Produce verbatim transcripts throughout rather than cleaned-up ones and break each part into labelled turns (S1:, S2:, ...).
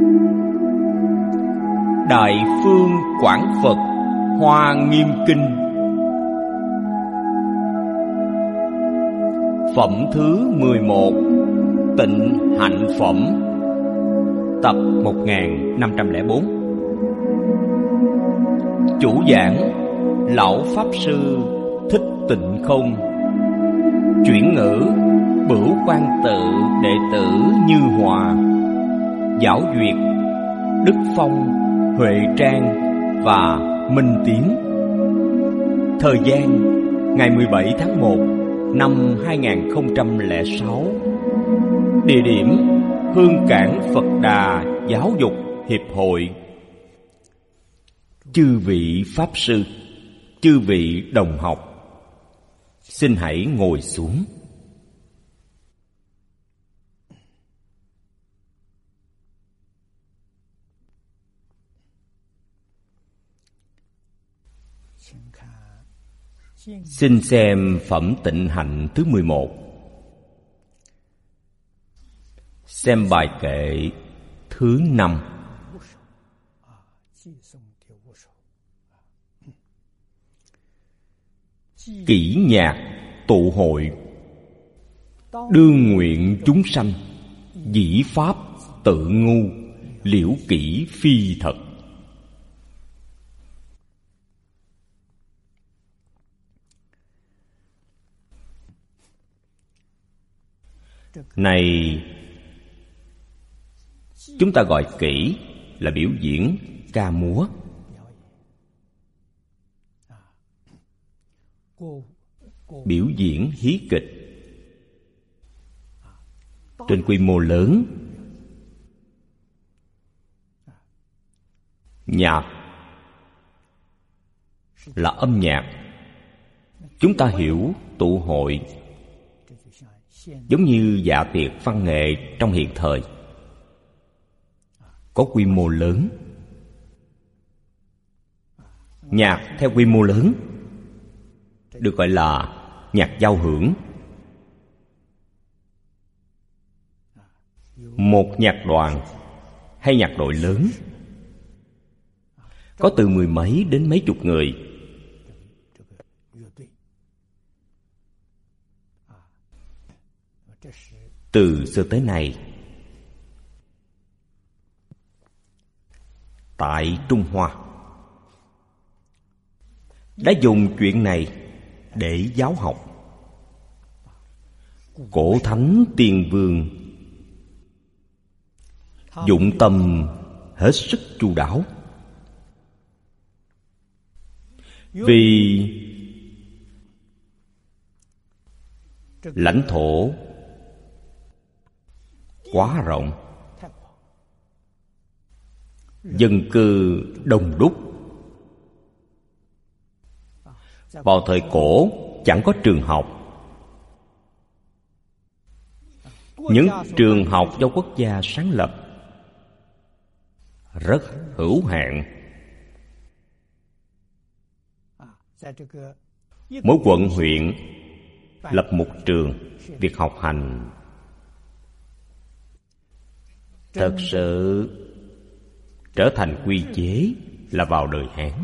S1: Đại Phương Quảng Phật Hoa Nghiêm Kinh. Phẩm thứ mười một. Tịnh Hạnh Phẩm. Tập một nghìn năm trăm lẻ bốn. Chủ giảng Lão Pháp Sư Thích Tịnh Không. Chuyển ngữ Bửu Quan Tự đệ tử Như Hòa. Giáo duyệt Đức Phong, Huệ Trang và Minh Tiến. Thời gian ngày mười bảy tháng một năm hai nghìn không trăm lẻ sáu. Địa điểm Hương Cảng Phật Đà Giáo dục Hiệp hội. Chư vị Pháp Sư, chư vị đồng học, xin hãy ngồi xuống. Xin xem Phẩm Tịnh Hạnh thứ mười một. Xem bài kệ thứ năm. Kỷ nhạc tụ hội, đương nguyện chúng sanh, dĩ pháp tự ngu, liễu kỷ phi thật. Này, chúng ta gọi kỹ là biểu diễn ca múa. Biểu diễn hí kịch trên quy mô lớn. Nhạc là âm nhạc. Chúng ta hiểu tụ hội giống như dạ tiệc văn nghệ trong hiện thời, có quy mô lớn. Nhạc theo quy mô lớn được gọi là nhạc giao hưởng. Một nhạc đoàn hay nhạc đội lớn có từ mười mấy đến mấy chục người. Từ xưa tới nay, tại Trung Hoa đã dùng chuyện này để giáo học. Cổ thánh Tiên Vương dụng tâm hết sức chu đáo, vì lãnh thổ quá rộng, dân cư đông đúc. Vào thời cổ chẳng có trường học. Những trường học do quốc gia sáng lập rất hữu hạn. Mỗi quận huyện lập một trường. Việc học hành thật sự trở thành quy chế là vào đời Hán.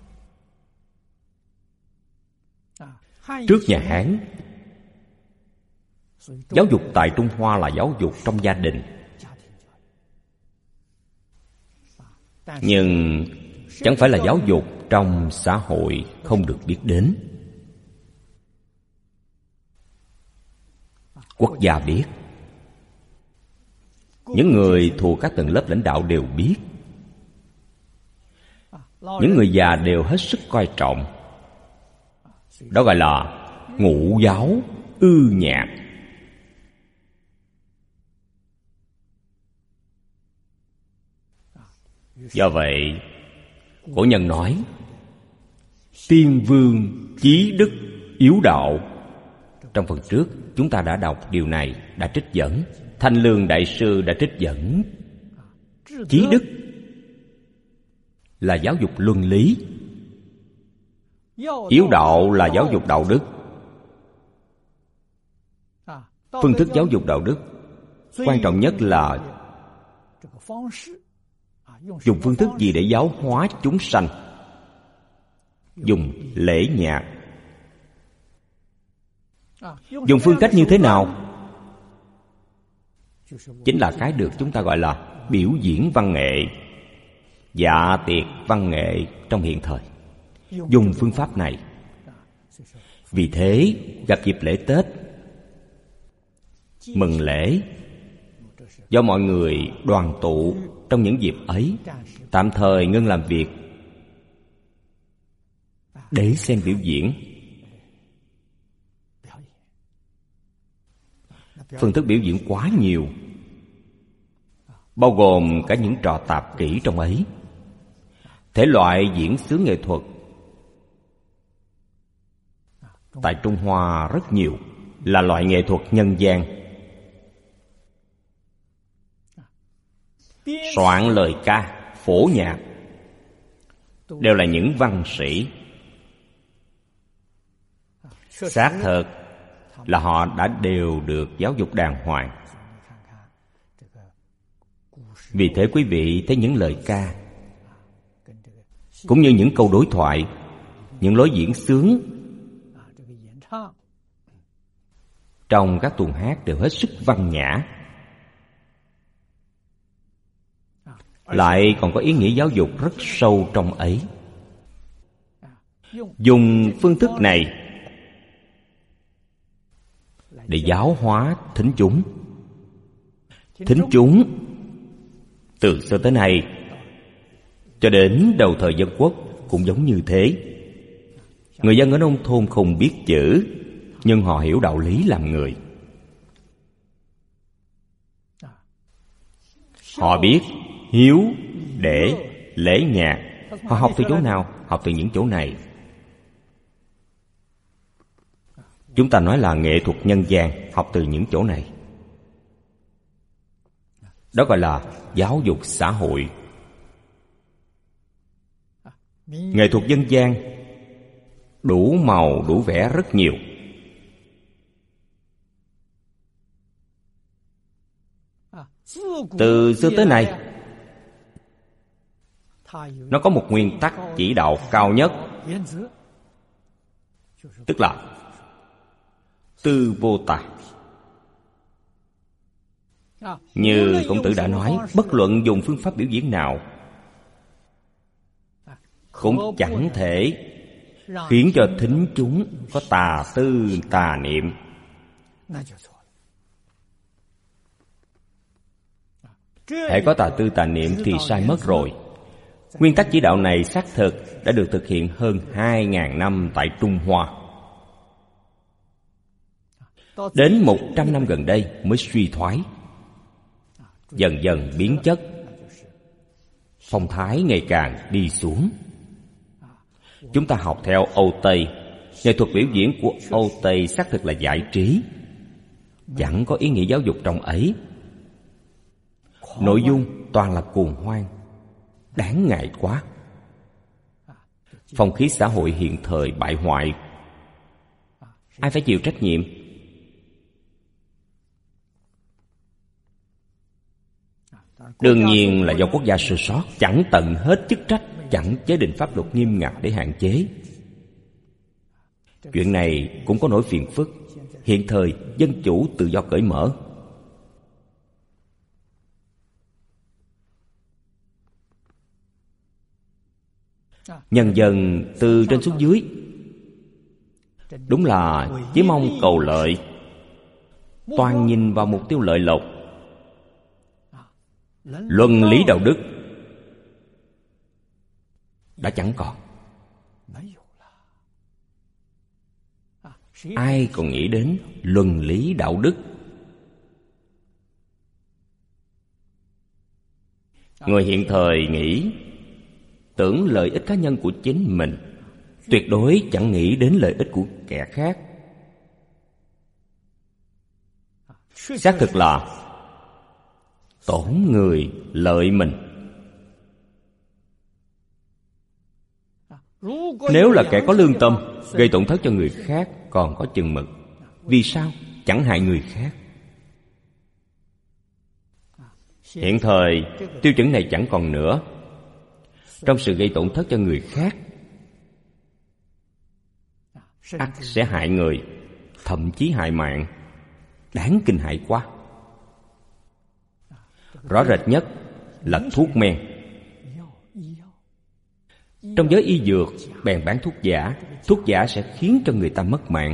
S1: Trước nhà Hán, giáo dục tại Trung Hoa là giáo dục trong gia đình. Nhưng chẳng phải là giáo dục trong xã hội không được biết đến. Quốc gia biết, những người thuộc các tầng lớp lãnh đạo đều biết, những người già đều hết sức coi trọng. Đó gọi là ngũ giáo ư nhạc. Do vậy, cổ nhân nói Tiên Vương chí đức yếu đạo. Trong phần trước chúng ta đã đọc điều này, đã trích dẫn. Thanh Lương Đại Sư đã trích dẫn. Chí đức là giáo dục luân lý, yếu đạo là giáo dục đạo đức. Phương thức giáo dục đạo đức quan trọng nhất là Dùng phương thức gì để giáo hóa chúng sanh? Dùng lễ nhạc. Dùng phương cách như thế nào? Chính là cái được chúng ta gọi là biểu diễn văn nghệ, dạ tiệc văn nghệ trong hiện thời. Dùng phương pháp này. Vì thế gặp dịp lễ Tết, mừng lễ, do mọi người đoàn tụ trong những dịp ấy, tạm thời ngưng làm việc để xem biểu diễn. Phương thức biểu diễn quá nhiều, bao gồm cả những trò tạp kỹ trong ấy. Thể loại diễn xướng nghệ thuật tại Trung Hoa rất nhiều, là loại nghệ thuật nhân gian. Soạn lời ca, phổ nhạc đều là những văn sĩ. Xác thật là họ đã đều được giáo dục đàng hoàng. Vì thế quý vị thấy những lời ca, cũng như những câu đối thoại, những lối diễn xướng trong các tuồng hát đều hết sức văn nhã, lại còn có ý nghĩa giáo dục rất sâu trong ấy. Dùng phương thức này để giáo hóa thính chúng. Thính chúng từ xưa tới nay cho đến đầu thời dân quốc cũng giống như thế. Người dân ở nông thôn không biết chữ, nhưng họ hiểu đạo lý làm người. Họ biết hiếu, để, lễ nhạc. Họ học từ chỗ nào? Học từ những chỗ này. Chúng ta nói là nghệ thuật nhân gian, học từ những chỗ này. Đó gọi là giáo dục xã hội. Nghệ thuật dân gian đủ màu đủ vẻ rất nhiều. Từ xưa tới nay, nó có một nguyên tắc chỉ đạo cao nhất, tức là tư vô tà. Như孔Tử đã nói, bất luận dùng phương pháp biểu diễn nào cũng chẳng thể khiến cho thính chúng có tà tư tà niệm. Hễ có tà tư tà niệm thì sai mất rồi. Nguyên tắc chỉ đạo này xác thực đã được thực hiện hơn hai ngàn năm tại Trung Hoa. Đến một trăm năm gần đây mới suy thoái, dần dần biến chất, phong thái ngày càng đi xuống. Chúng ta học theo Âu Tây. Nghệ thuật biểu diễn của Âu Tây xác thực là giải trí, chẳng có ý nghĩa giáo dục trong ấy. Nội dung toàn là cuồng hoan, đáng ngại quá. Phong khí xã hội hiện thời bại hoại, ai phải chịu trách nhiệm? Đương nhiên là do quốc gia sơ sót, chẳng tận hết chức trách, chẳng chế định pháp luật nghiêm ngặt để hạn chế. Chuyện này cũng có nỗi phiền phức. Hiện thời dân chủ tự do cởi mở, nhân dân từ trên xuống dưới đúng là chỉ mong cầu lợi, toàn nhìn vào mục tiêu lợi lộc. Luân lý đạo đức đã chẳng còn. Ai còn nghĩ đến luân lý đạo đức? Người hiện thời nghĩ tưởng lợi ích cá nhân của chính mình, tuyệt đối chẳng nghĩ đến lợi ích của kẻ khác. Xác thực là tổn người lợi mình. Nếu là kẻ có lương tâm, gây tổn thất cho người khác còn có chừng mực. Vì sao? Chẳng hại người khác. Hiện thời tiêu chuẩn này chẳng còn nữa. trong sự gây tổn thất cho người khác, ắt sẽ hại người, thậm chí hại mạng, đáng kinh hại quá. Rõ rệt nhất là thuốc men. Trong giới y dược bèn bán thuốc giả. Thuốc giả sẽ khiến cho người ta mất mạng.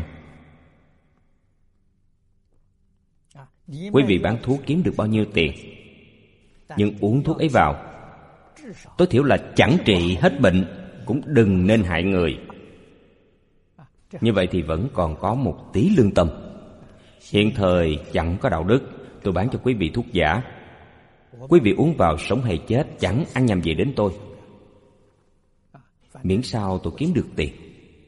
S1: Quý vị bán thuốc kiếm được bao nhiêu tiền, nhưng uống thuốc ấy vào, tối thiểu là chẳng trị hết bệnh, cũng đừng nên hại người. Như vậy thì vẫn còn có một tí lương tâm. Hiện thời chẳng có đạo đức, tôi bán cho quý vị thuốc giả. Quý vị uống vào sống hay chết chẳng ăn nhầm gì đến tôi, miễn sao tôi kiếm được tiền.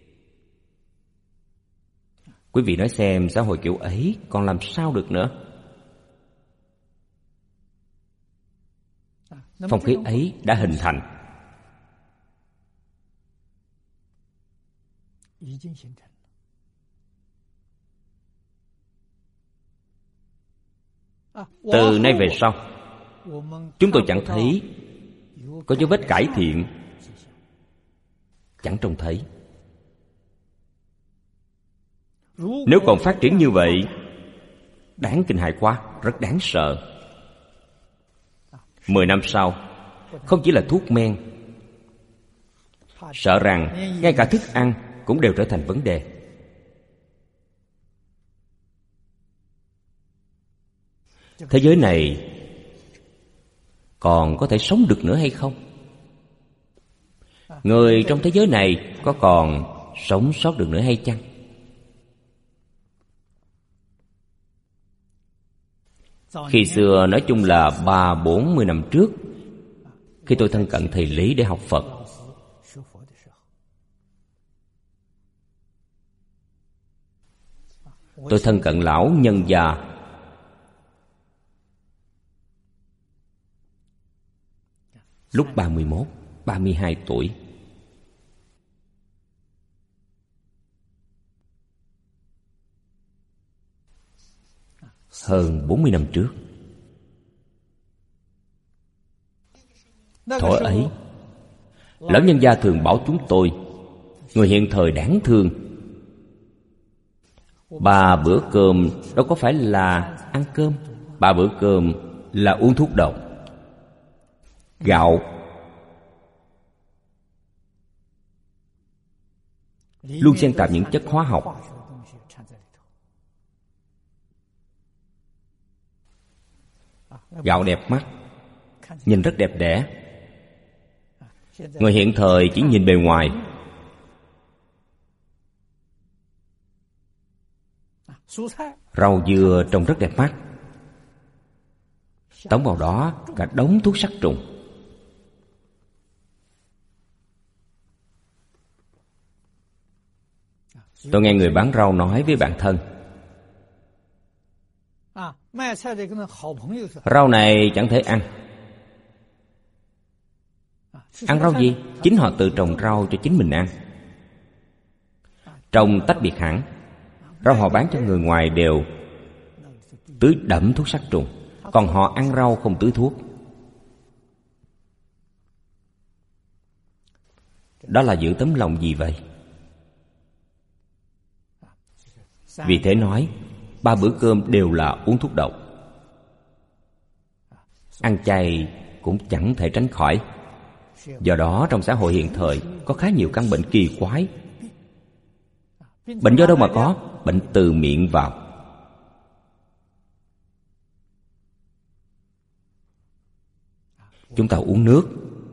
S1: Quý vị nói xem, xã hội kiểu ấy còn làm sao được nữa. Phong khí ấy đã hình thành. Từ nay về sau, chúng tôi chẳng thấy có dấu vết cải thiện, chẳng trông thấy. Nếu còn phát triển như vậy, đáng kinh hại quá, rất đáng sợ. Mười năm sau, không chỉ là thuốc men, sợ rằng ngay cả thức ăn cũng đều trở thành vấn đề. Thế giới này còn có thể sống được nữa hay không? Người trong thế giới này có còn sống sót được nữa hay chăng? Khi xưa nói chung là ba bốn mươi năm trước, khi tôi thân cận thầy Lý để học Phật, tôi thân cận lão nhân già. Lúc ba mươi mốt, ba mươi hai tuổi. Hơn bốn mươi năm trước. Thuở ấy, lão nhân gia thường bảo chúng tôi, người hiện thời đáng thương. Ba bữa cơm đâu có phải là ăn cơm, ba bữa cơm là uống thuốc độc. Gạo luôn xen tạp những chất hóa học. Gạo đẹp mắt, nhìn rất đẹp đẽ. Người hiện thời chỉ nhìn bề ngoài. Rau dưa trông rất đẹp mắt, tống vào đó cả đống thuốc sát trùng. Tôi nghe người bán rau nói với bạn thân, rau này chẳng thể ăn. Ăn rau gì? Chính họ tự trồng rau cho chính mình ăn, trồng tách biệt hẳn. Rau họ bán cho người ngoài đều tưới đẫm thuốc sát trùng, còn họ ăn rau không tưới thuốc. Đó là giữ tấm lòng gì vậy? Vì thế nói, ba bữa cơm đều là uống thuốc độc. Ăn chay cũng chẳng thể tránh khỏi. Do đó trong xã hội hiện thời có khá nhiều căn bệnh kỳ quái. Bệnh do đâu mà có? Bệnh từ miệng vào. Chúng ta uống nước,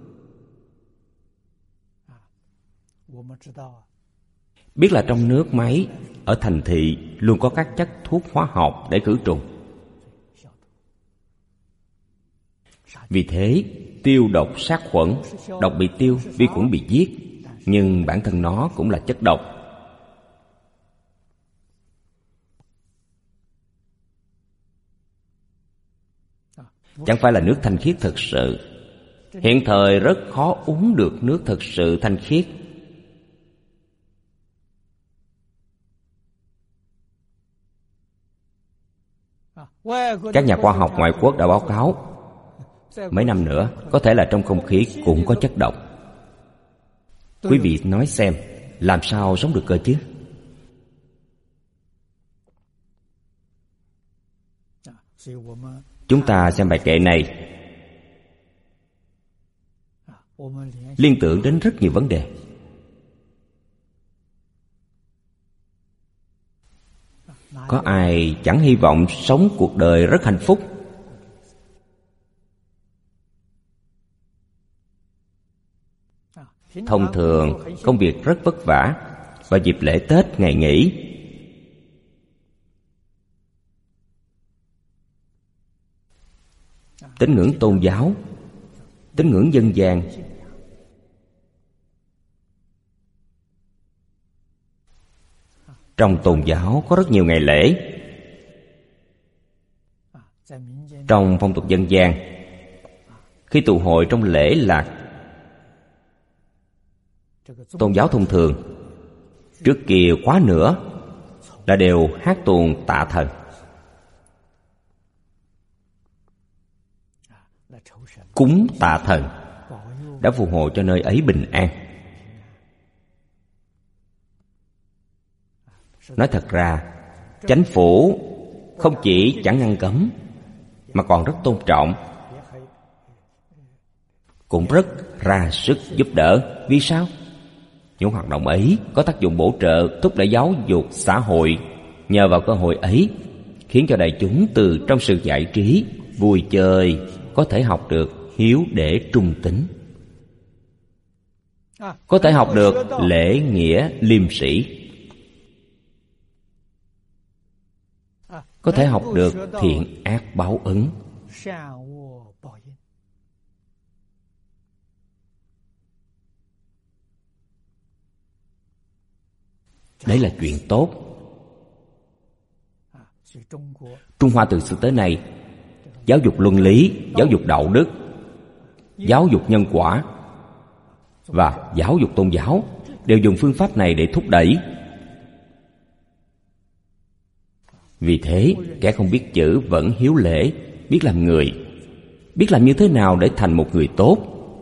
S1: biết là trong nước máy ở thành thị luôn có các chất thuốc hóa học để khử trùng. Vì thế tiêu độc sát khuẩn, độc bị tiêu, vi khuẩn bị giết, nhưng bản thân nó cũng là chất độc. Chẳng phải là nước thanh khiết thực sự. Hiện thời rất khó uống được nước thực sự thanh khiết. Các nhà khoa học ngoại quốc đã báo cáo mấy năm nữa có thể là trong không khí cũng có chất độc. Quý vị nói xem, làm sao sống được cơ chứ? Chúng ta xem bài kệ này, liên tưởng đến rất nhiều vấn đề. Có ai chẳng hy vọng sống cuộc đời rất hạnh phúc? Thông thường công việc rất vất vả, và dịp lễ Tết, ngày nghỉ, tín ngưỡng tôn giáo, tín ngưỡng dân gian, trong tôn giáo có rất nhiều ngày lễ. Trong phong tục dân gian, khi tụ hội trong lễ lạc tôn giáo thông thường, trước kia quá nữa là đều hát tuồng tạ thần, cúng tạ thần đã phù hộ cho nơi ấy bình an. Nói thật ra, chánh phủ không chỉ chẳng ngăn cấm, mà còn rất tôn trọng, cũng rất ra sức giúp đỡ. Vì sao? Những hoạt động ấy có tác dụng bổ trợ, thúc đẩy giáo dục xã hội. Nhờ vào cơ hội ấy, khiến cho đại chúng từ trong sự giải trí, vui chơi có thể học được hiếu để trung tín, có thể học được lễ nghĩa liêm sĩ, có thể học được thiện ác báo ứng. Đấy là chuyện tốt. Trung Hoa từ xưa tới nay, giáo dục luân lý, giáo dục đạo đức, giáo dục nhân quả và giáo dục tôn giáo đều dùng phương pháp này để thúc đẩy. Vì thế, kẻ không biết chữ vẫn hiếu lễ, biết làm người, biết làm như thế nào để thành một người tốt.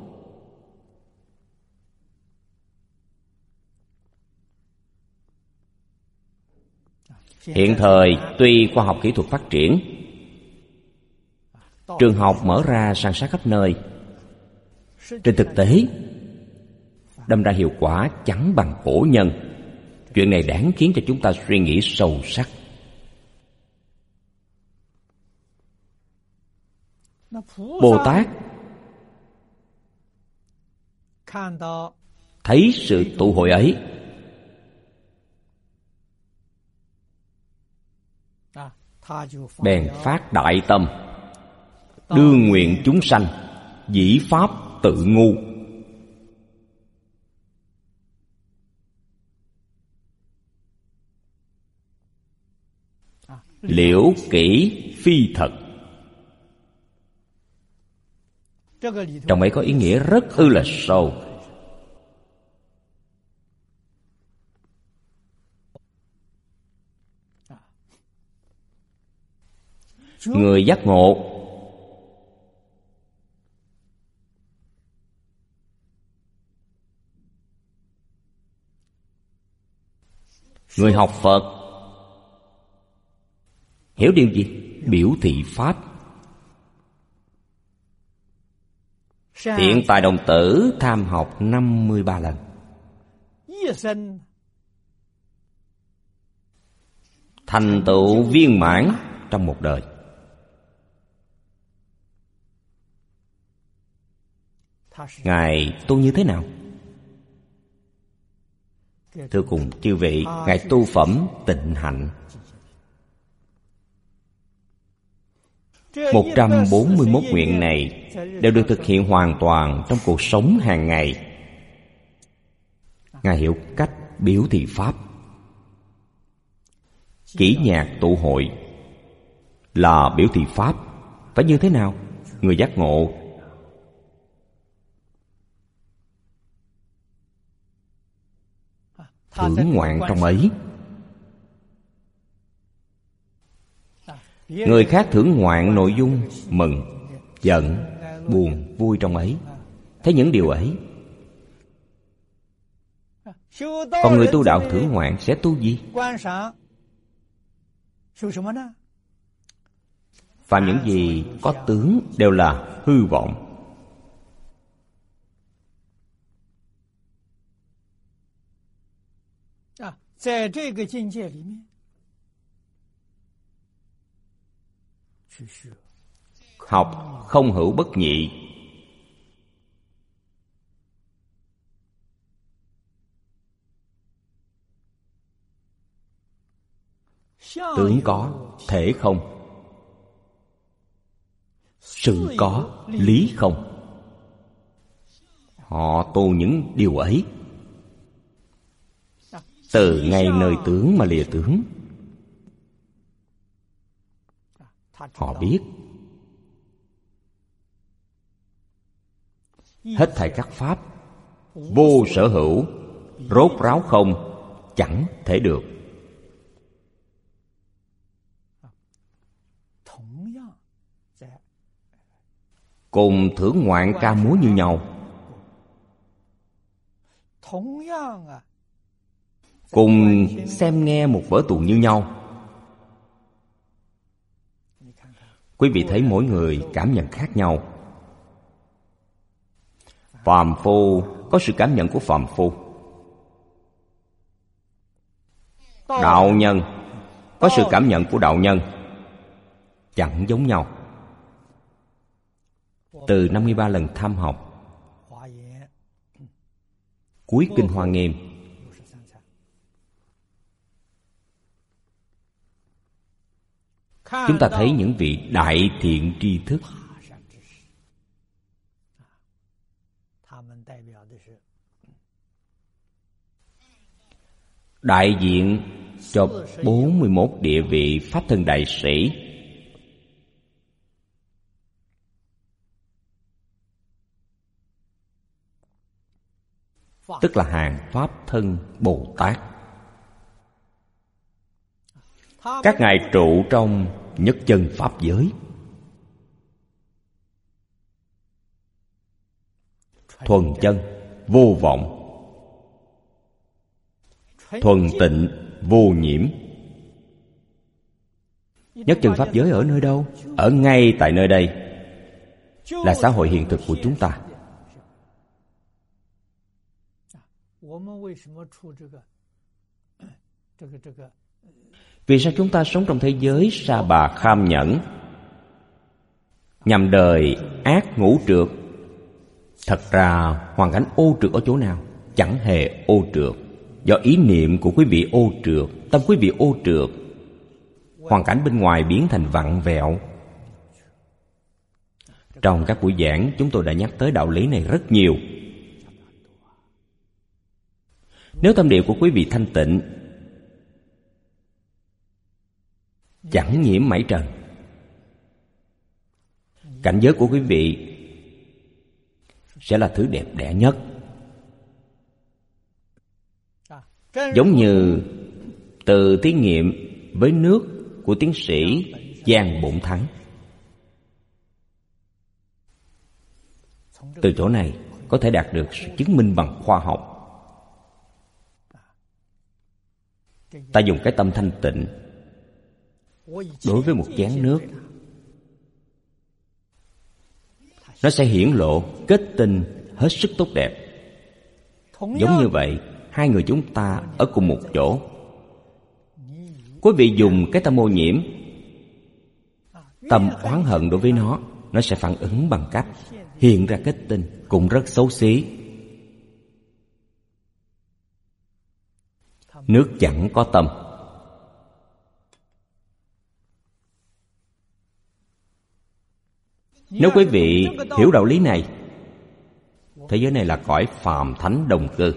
S1: Hiện thời, tuy khoa học kỹ thuật phát triển, trường học mở ra san sát khắp nơi, trên thực tế, đâm ra hiệu quả chẳng bằng cổ nhân. Chuyện này đáng khiến cho chúng ta suy nghĩ sâu sắc. Bồ Tát thấy sự tụ hội ấy, bèn phát đại tâm, đương nguyện chúng sanh dĩ pháp tự ngu. Liễu kỹ phi thật. Trong ấy có ý nghĩa rất ư là sâu. Người giác ngộ người học Phật hiểu điều gì? Biểu thị pháp. Thiện tài đồng tử tham học năm mươi ba lần, thành tựu viên mãn trong một đời. Ngài tu như thế nào? Thưa cùng chư vị, Ngài tu phẩm tịnh hạnh. Một trăm bốn mươi mốt nguyện này đều được thực hiện hoàn toàn trong cuộc sống hàng ngày. Ngài hiểu cách biểu thị pháp. Kỹ nhạc tụ hội là biểu thị pháp. Phải như thế nào? Người giác ngộ thưởng ngoạn trong ấy. Người khác thưởng ngoạn nội dung mừng, giận, buồn, vui trong ấy. Thấy những điều ấy, Còn người tu đạo thưởng ngoạn sẽ tu gì? Phạm những gì có tướng đều là hư vọng. Học không hữu bất nhị. Tướng có, thể không. Sự có, lý không. Họ tu những điều ấy. Từ ngay nơi tướng mà lìa tướng. Họ biết hết thảy các pháp vô sở hữu, rốt ráo không, chẳng thể được. Cùng thưởng ngoạn ca múa như nhau, cùng xem nghe một vở tuồng như nhau. Quý vị thấy mỗi người cảm nhận khác nhau. Phàm phu có sự cảm nhận của phàm phu, đạo nhân có sự cảm nhận của đạo nhân, chẳng giống nhau. Từ năm mươi ba lần tham học, cuối kinh Hoa Nghiêm, chúng ta thấy những vị đại thiện tri thức. Đại diện cho bốn mươi mốt địa vị Pháp thân đại sĩ. Tức là hàng Pháp thân Bồ Tát. Các ngài trụ trong nhất chân Pháp giới, thuần chân, vô vọng, thuần tịnh, vô nhiễm. Nhất chân Pháp giới ở nơi đâu? Ở ngay tại nơi đây, là xã hội hiện thực của chúng ta. Vì sao chúng ta sống trong thế giới sa bà kham nhẫn, nhằm đời ác ngũ trược? Thật ra hoàn cảnh ô trược ở chỗ nào? Chẳng hề ô trược. Do ý niệm của quý vị ô trược, tâm quý vị ô trược, hoàn cảnh bên ngoài biến thành vặn vẹo. Trong các buổi giảng, chúng tôi đã nhắc tới đạo lý này rất nhiều. Nếu tâm địa của quý vị thanh tịnh, chẳng nhiễm mảy trần, cảnh giới của quý vị sẽ là thứ đẹp đẽ nhất. Giống như từ thí nghiệm với nước của tiến sĩ Giang Bổn Thắng. Từ chỗ này có thể đạt được sự chứng minh bằng khoa học. Ta dùng cái tâm thanh tịnh đối với một chén nước, nó sẽ hiển lộ kết tinh hết sức tốt đẹp. Giống như vậy, hai người chúng ta ở cùng một chỗ. Quý vị dùng cái tâm ô nhiễm, tâm oán hận đối với nó, nó sẽ phản ứng bằng cách hiện ra kết tinh cũng rất xấu xí. Nước chẳng có tâm. Nếu quý vị hiểu đạo lý này, thế giới này là cõi phàm thánh đồng cư.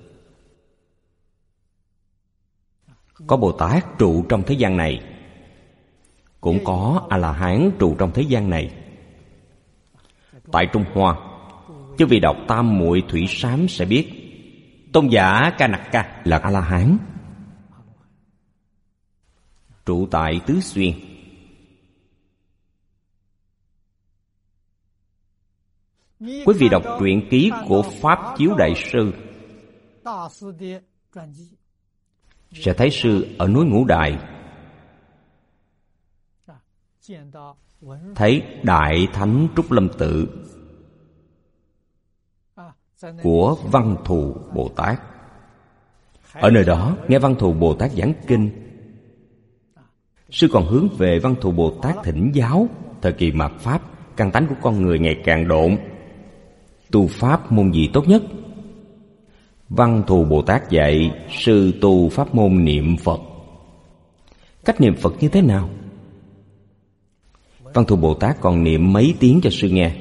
S1: Có Bồ Tát trụ trong thế gian này, cũng có A-la-hán trụ trong thế gian này. Tại Trung Hoa, chứ vì đọc Tam Muội Thủy Sám sẽ biết, tôn giả Kanaka là A-la-hán, trụ tại Tứ Xuyên. Quý vị đọc truyện ký của Pháp Chiếu Đại Sư, sẽ thấy sư ở núi Ngũ Đài, thấy Đại Thánh Trúc Lâm Tự của Văn Thù Bồ Tát. Ở nơi đó nghe Văn Thù Bồ Tát giảng kinh, sư còn hướng về Văn Thù Bồ Tát thỉnh giáo. Thời kỳ mạt Pháp, căn tánh của con người ngày càng độn, tu Pháp môn gì tốt nhất? Văn Thù Bồ Tát dạy sư tu pháp môn niệm Phật. Cách niệm Phật như thế nào? Văn Thù Bồ Tát còn niệm mấy tiếng cho sư nghe.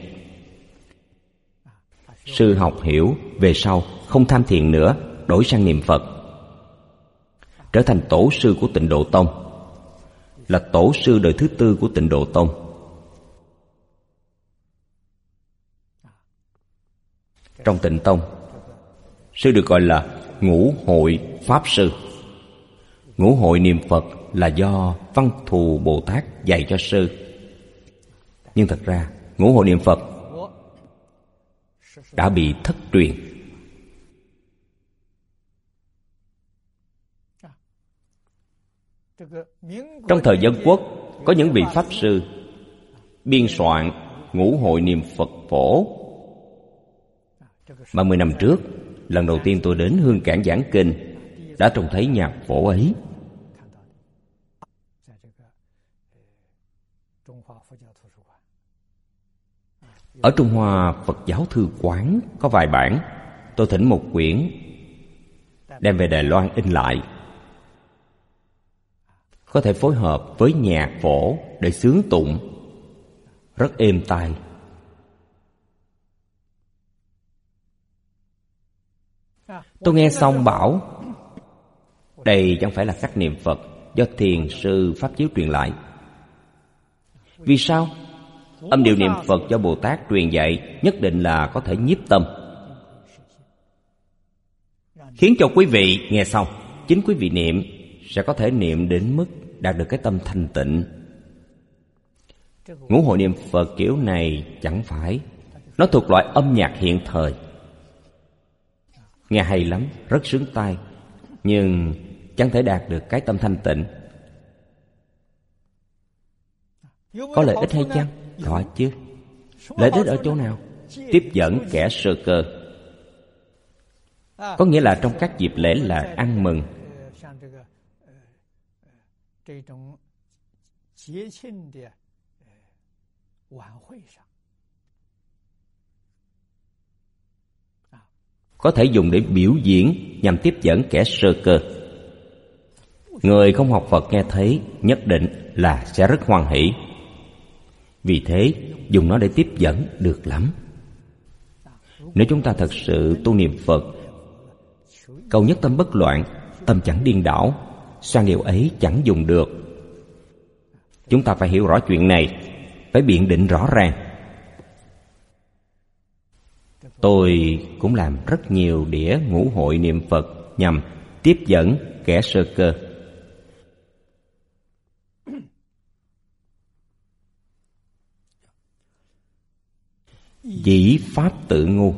S1: Sư học hiểu, về sau không tham thiền nữa, đổi sang niệm Phật, trở thành tổ sư của Tịnh Độ Tông, là tổ sư đời thứ tư của Tịnh Độ Tông. Trong Tịnh Tông, sư được gọi là Ngũ Hội Pháp Sư. Ngũ hội niệm Phật là do Văn Thù Bồ Tát dạy cho sư. Nhưng thật ra ngũ hội niệm Phật đã bị thất truyền. Trong thời Dân Quốc, có những vị Pháp Sư biên soạn ngũ hội niệm Phật phổ. Ba mươi năm trước, lần đầu tiên tôi đến Hương Cảng giảng kinh, đã trông thấy nhạc phổ ấy. Ở Trung Hoa Phật giáo thư quán có vài bản, tôi thỉnh một quyển đem về Đài Loan in lại. Có thể phối hợp với nhạc phổ để xướng tụng, rất êm tai. Tôi nghe xong bảo đây chẳng phải là cách niệm Phật do thiền sư Pháp Chiếu truyền lại. Vì sao? Âm điệu niệm Phật do Bồ Tát truyền dạy nhất định là có thể nhiếp tâm, khiến cho quý vị nghe xong, chính quý vị niệm sẽ có thể niệm đến mức đạt được cái tâm thanh tịnh. Ngũ hội niệm Phật kiểu này chẳng phải, nó thuộc loại âm nhạc hiện thời, nghe hay lắm, rất sướng tai, nhưng chẳng thể đạt được cái tâm thanh tịnh. Có lợi ích hay chăng? Có chứ. Lợi ích ở chỗ nào? Tiếp dẫn kẻ sơ cơ, có nghĩa là trong các dịp lễ là ăn mừng, có thể dùng để biểu diễn nhằm tiếp dẫn kẻ sơ cơ. Người không học Phật nghe thấy nhất định là sẽ rất hoan hỷ. Vì thế dùng nó để tiếp dẫn được lắm. Nếu chúng ta thật sự tu niệm Phật, cầu nhất tâm bất loạn, tâm chẳng điên đảo, xoan điều ấy chẳng dùng được. Chúng ta phải hiểu rõ chuyện này, phải biện định rõ ràng. Tôi cũng làm rất nhiều đĩa ngũ hội niệm Phật nhằm tiếp dẫn kẻ sơ cơ. Dĩ pháp tự ngu.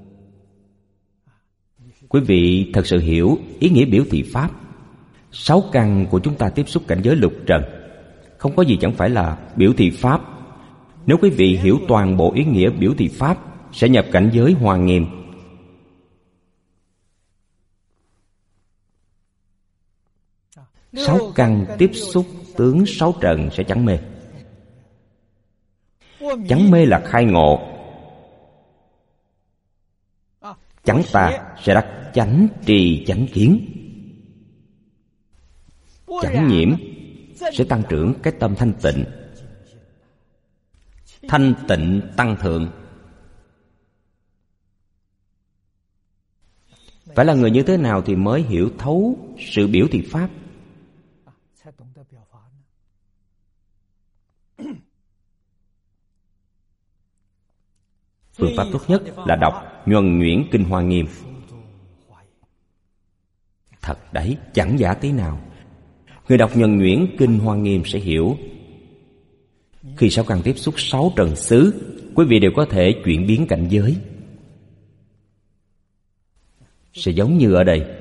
S1: Quý vị thật sự hiểu ý nghĩa biểu thị pháp. Sáu căn của chúng ta tiếp xúc cảnh giới lục trần, không có gì chẳng phải là biểu thị pháp. Nếu quý vị hiểu toàn bộ ý nghĩa biểu thị pháp, sẽ nhập cảnh giới Hoa Nghiêm. Sáu căn tiếp xúc tướng sáu trần sẽ chẳng mê. Chẳng mê là khai ngộ. Chẳng ta sẽ đắc chánh trì chánh kiến. Chẳng nhiễm sẽ tăng trưởng cái tâm thanh tịnh. Thanh tịnh tăng thượng. Phải là người như thế nào thì mới hiểu thấu sự biểu thị pháp? Phương pháp tốt nhất là đọc nhuần nhuyễn Kinh Hoa Nghiêm. Thật đấy, chẳng giả tí nào. Người đọc nhuần nhuyễn Kinh Hoa Nghiêm sẽ hiểu. Khi sáu căn tiếp xúc sáu trần xứ, quý vị đều có thể chuyển biến cảnh giới. sẽ giống như ở đây.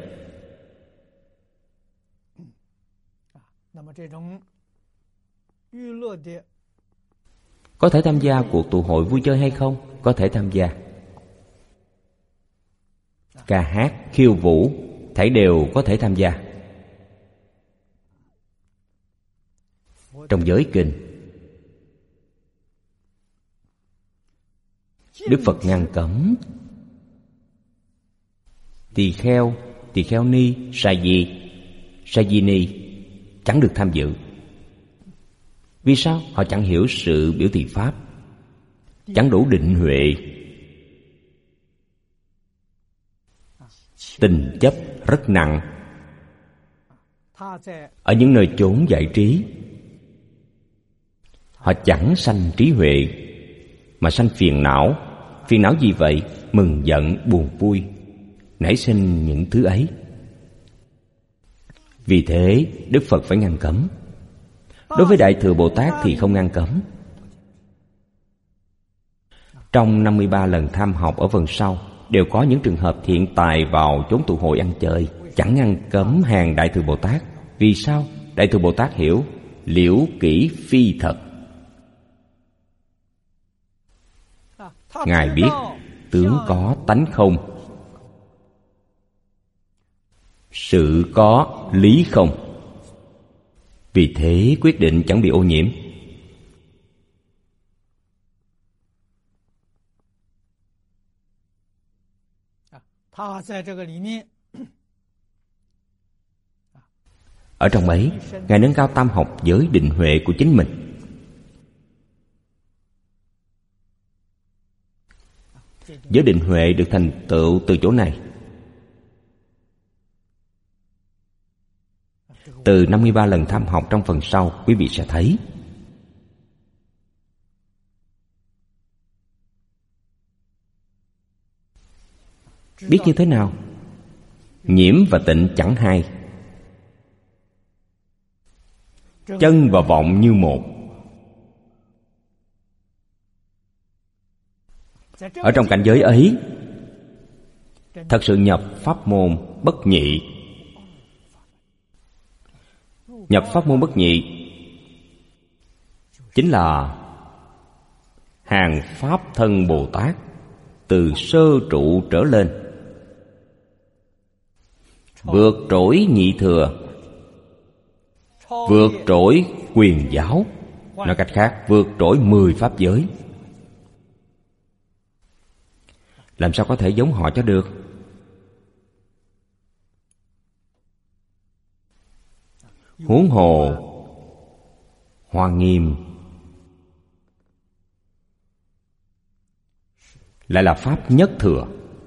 S1: Có thể tham gia cuộc tụ hội vui chơi hay không? Có thể tham gia. Ca hát, khiêu vũ, thảy đều có thể tham gia. Trong giới kinh, Đức Phật ngăn cấm tỳ kheo, tỳ kheo ni, sa di, sa di ni chẳng được tham dự. Vì sao? Họ chẳng hiểu sự biểu thị pháp, chẳng đủ định huệ. Tình chấp rất nặng. Ở những nơi chốn giải trí, họ chẳng sanh trí huệ, mà sanh phiền não. Phiền não gì vậy? Mừng giận, buồn vui, nảy sinh những thứ ấy. Vì thế Đức Phật phải ngăn cấm. Đối với Đại Thừa Bồ Tát thì không ngăn cấm. Trong năm mươi ba lần tham học ở phần sau đều có những trường hợp thiện tài vào chốn tụ hội ăn chơi, chẳng ngăn cấm hàng Đại Thừa Bồ Tát. Vì sao? Đại Thừa Bồ Tát hiểu liễu kỷ phi thật. Ngài biết tướng có tánh không, sự có lý không. Vì thế quyết định chẳng bị ô nhiễm. Ở trong ấy, Ngài nâng cao tam học giới định huệ của chính mình. Giới định huệ được thành tựu từ chỗ này. Từ năm mươi ba lần tham học trong phần sau, quý vị sẽ thấy. Biết như thế nào? Nhiễm và tịnh chẳng hai, chân và vọng như một. Ở trong cảnh giới ấy, thật sự nhập pháp môn bất nhị. Nhập pháp môn bất nhị chính là hàng Pháp thân Bồ Tát từ sơ trụ trở lên, vượt trội nhị thừa, vượt trội quyền giáo. Nói cách khác, vượt trội mười pháp giới. Làm sao có thể giống họ cho được? Huống hồ Hoa Nghiêm lại là pháp nhất thừa,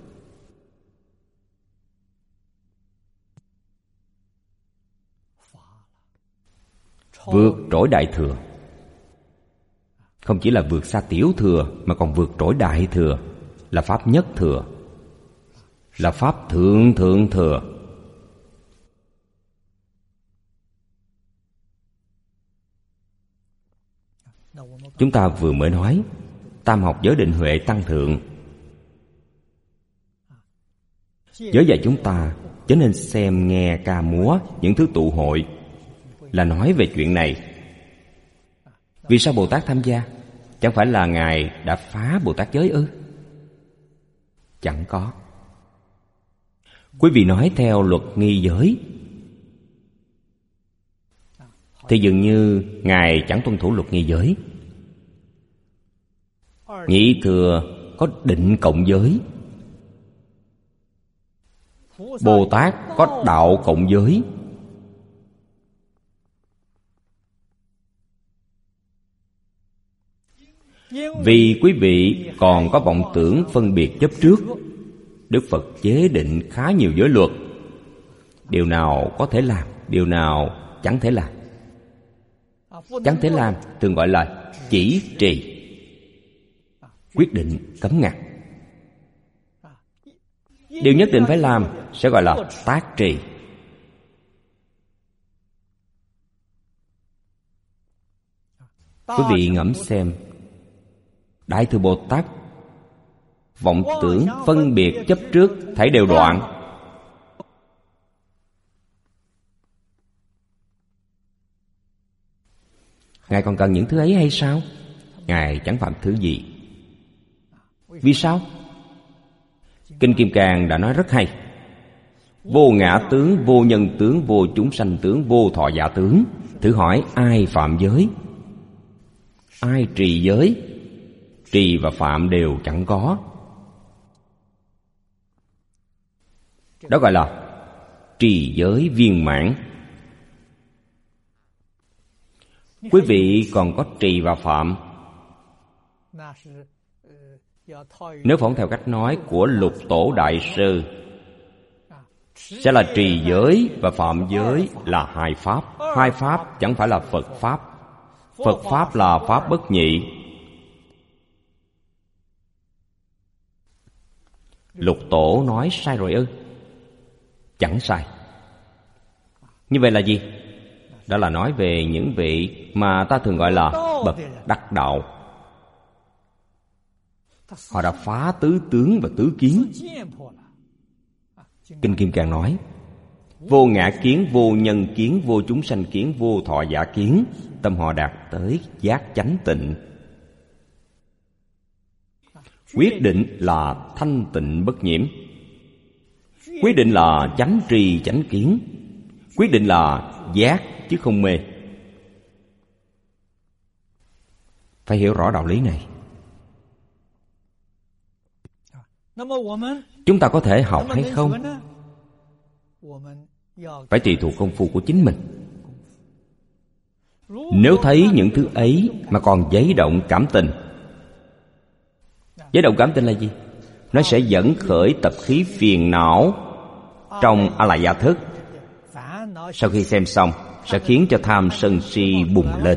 S1: vượt trội đại thừa. Không chỉ là vượt xa tiểu thừa, mà còn vượt trội đại thừa, là pháp nhất thừa, là pháp thượng thượng thừa. Chúng ta vừa mới nói tam học giới định huệ tăng thượng. Giới dạy chúng ta chớ nên xem nghe ca múa những thứ tụ hội là nói về chuyện này. Vì sao Bồ Tát tham gia? Chẳng phải là Ngài đã phá Bồ Tát giới ư? Chẳng có. Quý vị nói theo luật nghi giới thì dường như Ngài chẳng tuân thủ luật nghi giới. Nhị thừa có định cộng giới, Bồ Tát có đạo cộng giới. Vì quý vị còn có vọng tưởng phân biệt chấp trước, Đức Phật chế định khá nhiều giới luật. Điều nào có thể làm, điều nào chẳng thể làm. Chẳng thể làm thường gọi là chỉ trì, quyết định cấm ngặt. Điều nhất định phải làm sẽ gọi là tác trì. Quý vị ngẫm xem, Đại Thừa Bồ Tát vọng tưởng phân biệt chấp trước thảy đều đoạn, Ngài còn cần những thứ ấy hay sao? Ngài chẳng phạm thứ gì. Vì sao? Kinh Kim Cang đã nói rất hay. Vô ngã tướng, vô nhân tướng, vô chúng sanh tướng, vô thọ giả tướng. Thử hỏi ai phạm giới? Ai trì giới? Trì và phạm đều chẳng có. Đó gọi là trì giới viên mãn. Quý vị còn có trì và phạm. Nếu phỏng theo cách nói của Lục Tổ Đại Sư, sẽ là trì giới và phạm giới là hai pháp. Hai pháp chẳng phải là Phật Pháp. Phật Pháp là Pháp bất nhị. Lục Tổ nói sai rồi ư? Chẳng sai. Như vậy là gì? Đó là nói về những vị mà ta thường gọi là bậc đắc đạo. Họ đã phá tứ tướng và tứ kiến. Kinh Kim Cang nói: vô ngã kiến, vô nhân kiến, vô chúng sanh kiến, vô thọ giả kiến. Tâm họ đạt tới giác chánh tịnh. Quyết định là thanh tịnh bất nhiễm. Quyết định là chánh trì chánh kiến. Quyết định là giác chứ không mê. Phải hiểu rõ đạo lý này. Chúng ta có thể học hay không? Phải tùy thuộc công phu của chính mình. Nếu thấy những thứ ấy mà còn giấy động cảm tình. Giấy động cảm tình là gì? Nó sẽ dẫn khởi tập khí phiền não trong a la gia thức. Sau khi xem xong sẽ khiến cho tham sân si bùng lên.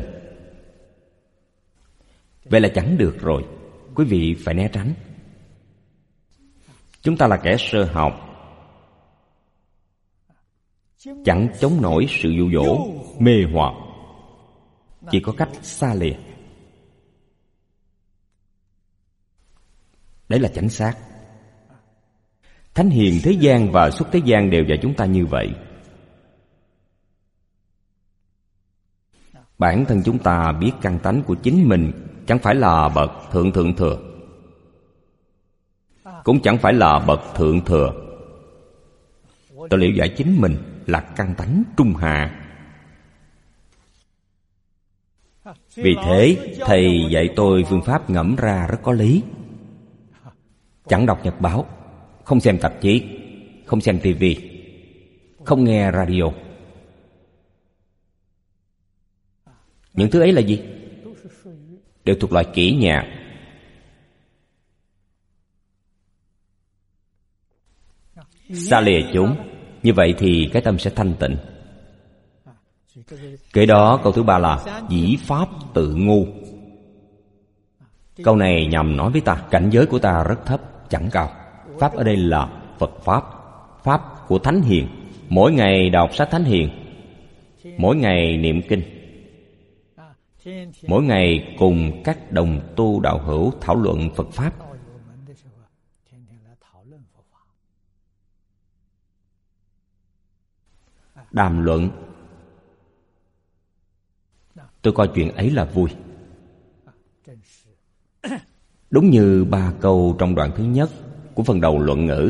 S1: Vậy là chẳng được rồi. Quý vị phải né tránh. Chúng ta là kẻ sơ học, chẳng chống nổi sự dụ dỗ, mê hoặc. Chỉ có cách xa lìa. Đấy là chánh xác. Thánh hiền thế gian và xuất thế gian đều dạy chúng ta như vậy. Bản thân chúng ta biết căn tánh của chính mình chẳng phải là bậc thượng thượng thừa, cũng chẳng phải là bậc thượng thừa. Tôi liệu giải chính mình là căn tánh trung hạ. Vì thế thầy dạy tôi phương pháp ngẫm ra rất có lý. Chẳng đọc nhật báo, không xem tạp chí, không xem tivi, không nghe radio. Những thứ ấy là gì? Đều thuộc loại kỹ nhạc. Xa lìa chúng. Như vậy thì cái tâm sẽ thanh tịnh. Kế đó câu thứ ba là dĩ pháp tự ngu. Câu này nhằm nói với ta cảnh giới của ta rất thấp, chẳng cao. Pháp ở đây là Phật Pháp, Pháp của Thánh Hiền. Mỗi ngày đọc sách Thánh Hiền, mỗi ngày niệm kinh, mỗi ngày cùng các đồng tu đạo hữu thảo luận Phật Pháp. Đàm luận. Tôi coi chuyện ấy là vui. Đúng như ba câu trong đoạn thứ nhất của phần đầu luận ngữ.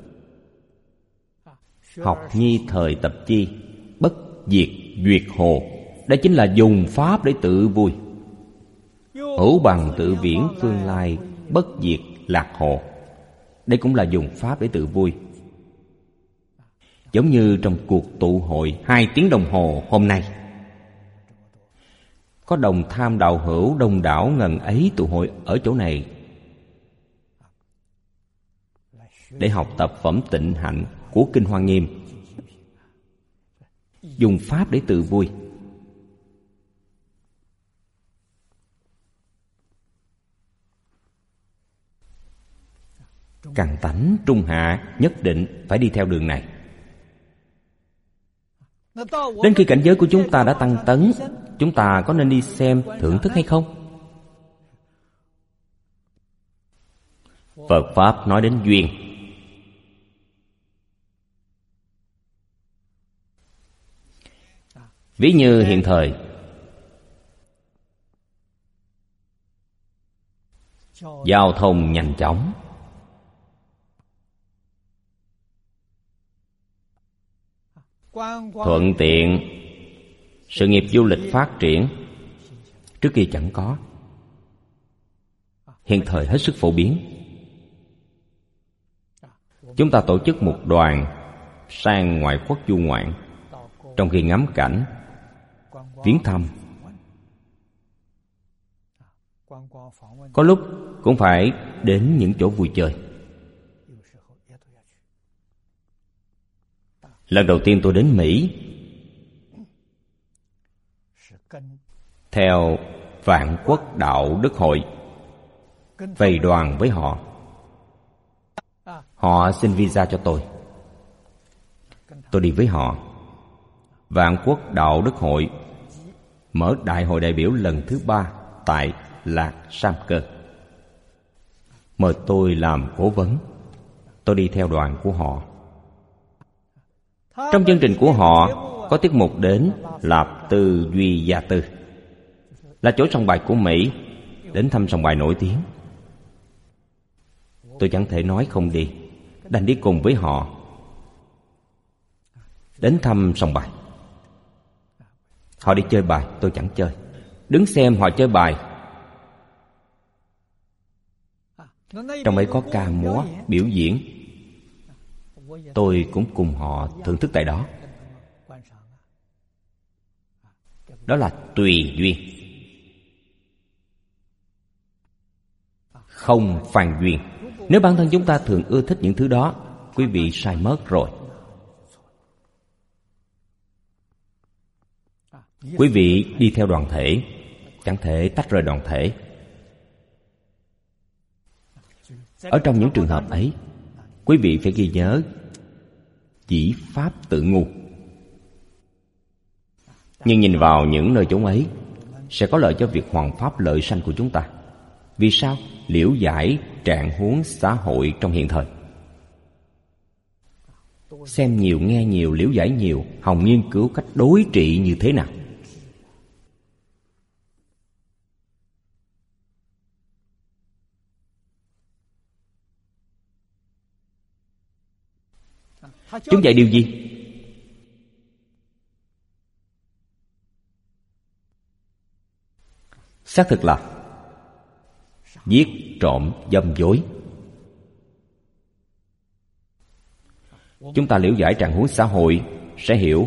S1: Học nhi thời tập chi, bất diệt duyệt hồ. Đó chính là dùng pháp để tự vui. Hữu bằng tự viễn phương lai, bất diệt lạc hồ. Đây cũng là dùng pháp để tự vui. Giống như trong cuộc tụ hội hai tiếng đồng hồ hôm nay, có đồng tham đạo hữu đông đảo ngần ấy tụ hội ở chỗ này để học tập phẩm tịnh hạnh của Kinh Hoa Nghiêm. Dùng pháp để tự vui. Căn tánh trung hạ nhất định phải đi theo đường này. Đến khi cảnh giới của chúng ta đã tăng tấn, chúng ta có nên đi xem thưởng thức hay không? Phật Pháp nói đến duyên. Ví như hiện thời giao thông nhanh chóng, thuận tiện, sự nghiệp du lịch phát triển. Trước kia chẳng có, hiện thời hết sức phổ biến. Chúng ta tổ chức một đoàn sang ngoại quốc du ngoạn, trong khi ngắm cảnh, viếng thăm, có lúc cũng phải đến những chỗ vui chơi. Lần đầu tiên tôi đến Mỹ, theo Vạn Quốc Đạo Đức Hội, về đoàn với họ. Họ xin visa cho tôi, tôi đi với họ. Vạn Quốc Đạo Đức Hội mở đại hội đại biểu lần thứ ba tại Lạc Sam Cơ, mời tôi làm cố vấn. Tôi đi theo đoàn của họ. Trong chương trình của họ có tiết mục đến Lạp Tư Duy Gia Tư, là chỗ sòng bài của Mỹ, đến thăm sòng bài nổi tiếng. Tôi chẳng thể nói không đi, đành đi cùng với họ. Đến thăm sòng bài, họ đi chơi bài, tôi chẳng chơi, đứng xem họ chơi bài. Trong ấy có ca múa, biểu diễn, tôi cũng cùng họ thưởng thức tại đó. Đó là tùy duyên, không phàn duyên. Nếu bản thân chúng ta thường ưa thích những thứ đó, quý vị sai mất rồi. Quý vị đi theo đoàn thể, chẳng thể tách rời đoàn thể. Ở trong những trường hợp ấy, quý vị phải ghi nhớ chỉ pháp tự ngu. Nhưng nhìn vào những nơi chốn ấy sẽ có lợi cho việc hoằng pháp lợi sanh của chúng ta. Vì sao? Liễu giải trạng huống xã hội trong hiện thời. Xem nhiều, nghe nhiều, liễu giải nhiều, hòng nghiên cứu cách đối trị như thế nào. Chúng dạy điều gì? Xác thực là giết, trộm, dâm dối. Chúng ta liễu giải trạng huống xã hội sẽ hiểu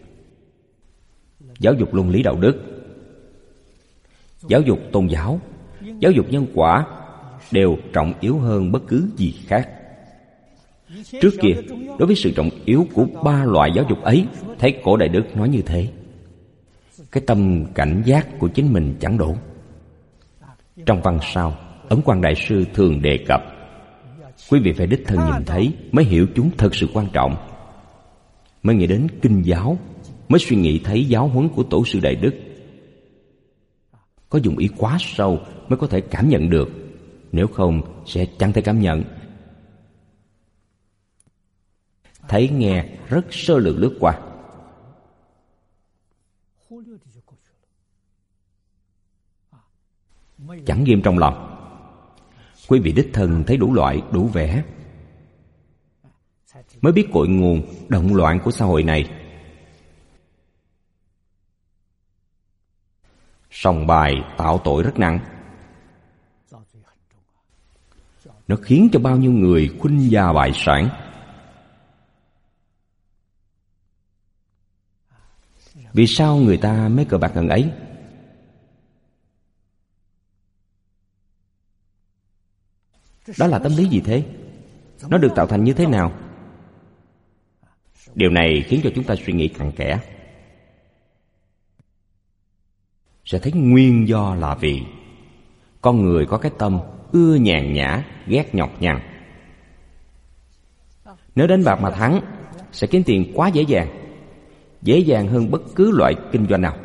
S1: giáo dục luân lý đạo đức, giáo dục tôn giáo, giáo dục nhân quả đều trọng yếu hơn bất cứ gì khác. Trước kia, đối với sự trọng yếu của ba loại giáo dục ấy, thấy cổ Đại Đức nói như thế, cái tâm cảnh giác của chính mình chẳng đủ. Trong văn sau, Ấn Quang Đại Sư thường đề cập, quý vị phải đích thân nhìn thấy mới hiểu chúng thật sự quan trọng, mới nghĩ đến kinh giáo, mới suy nghĩ thấy giáo huấn của Tổ sư Đại Đức. Có dụng ý quá sâu mới có thể cảm nhận được, nếu không sẽ chẳng thể cảm nhận. Thấy nghe rất sơ lược lướt qua, chẳng ghim trong lòng. Quý vị đích thân thấy đủ loại, đủ vẻ, mới biết cội nguồn động loạn của xã hội này. Sòng bài tạo tội rất nặng, nó khiến cho bao nhiêu người khuynh gia bại sản. Vì sao người ta mới cờ bạc ngần ấy? Đó là tâm lý gì thế? Nó được tạo thành như thế nào? Điều này khiến cho chúng ta suy nghĩ cặn kẽ, sẽ thấy nguyên do là vì con người có cái tâm ưa nhàn nhã, ghét nhọc nhằn. Nếu đánh bạc mà thắng, sẽ kiếm tiền quá dễ dàng, dễ dàng hơn bất cứ loại kinh doanh nào.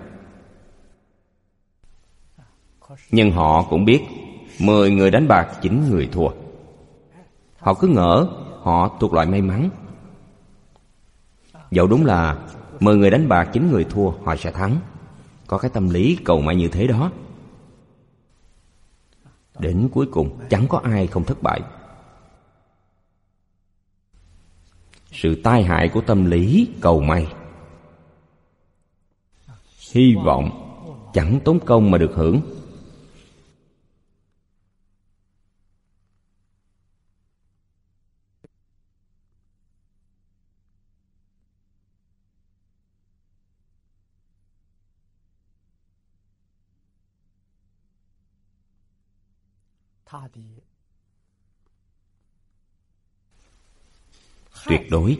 S1: Nhưng họ cũng biết mười người đánh bạc chín người thua. Họ cứ ngỡ họ thuộc loại may mắn. Dẫu đúng là mười người đánh bạc chín người thua, họ sẽ thắng. Có cái tâm lý cầu may như thế đó. Đến cuối cùng chẳng có ai không thất bại. Sự tai hại của tâm lý cầu may, hy vọng chẳng tốn công mà được hưởng. Tuyệt đối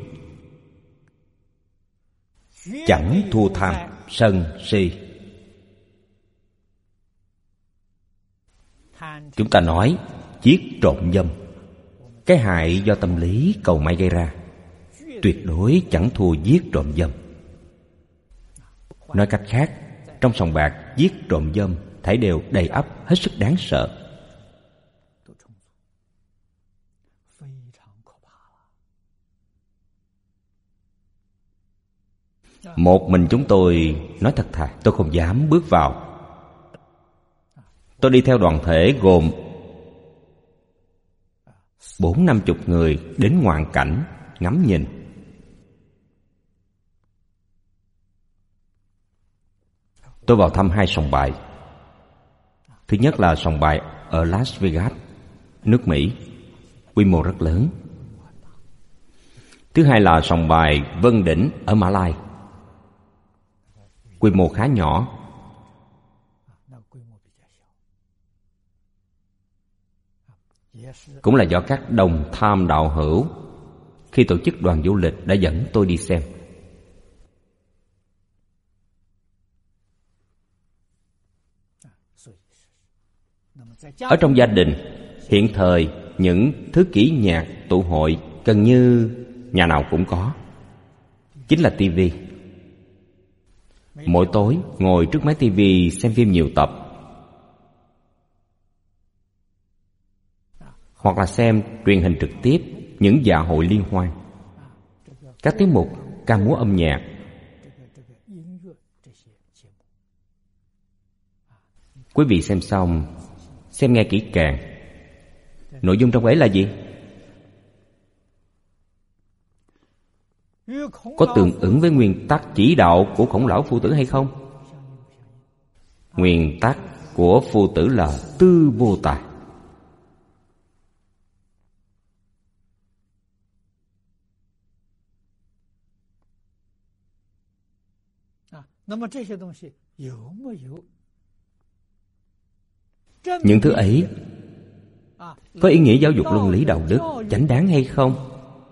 S1: chẳng thua tham sân si. Chúng ta nói giết trộm dâm, cái hại do tâm lý cầu may gây ra tuyệt đối chẳng thua giết trộm dâm. Nói cách khác, trong sòng bạc giết trộm dâm thảy đều đầy ắp, hết sức đáng sợ. Một mình chúng tôi, nói thật thà, tôi không dám bước vào. Tôi đi theo đoàn thể gồm bốn năm chục người đến ngoạn cảnh ngắm nhìn. Tôi vào thăm hai sòng bài. Thứ nhất là sòng bài ở Las Vegas, nước Mỹ, quy mô rất lớn. Thứ hai là sòng bài Vân Đỉnh ở Mã Lai, quy mô khá nhỏ. Cũng là do các đồng tham đạo hữu khi tổ chức đoàn du lịch đã dẫn tôi đi xem. Ở trong gia đình, hiện thời những thứ kỹ nhạc tụ hội gần như nhà nào cũng có, chính là tivi. Mỗi tối ngồi trước máy tivi xem phim nhiều tập, hoặc là xem truyền hình trực tiếp những dạ hội liên hoan, các tiết mục ca múa âm nhạc. Quý vị xem xong, xem nghe kỹ càng. Nội dung trong ấy là gì? Có tương ứng với nguyên tắc chỉ đạo của Khổng Lão Phu Tử hay không? Nguyên tắc của Phu Tử là tư vô tài. Những thứ ấy có ý nghĩa giáo dục luân lý đạo đức chánh đáng hay không?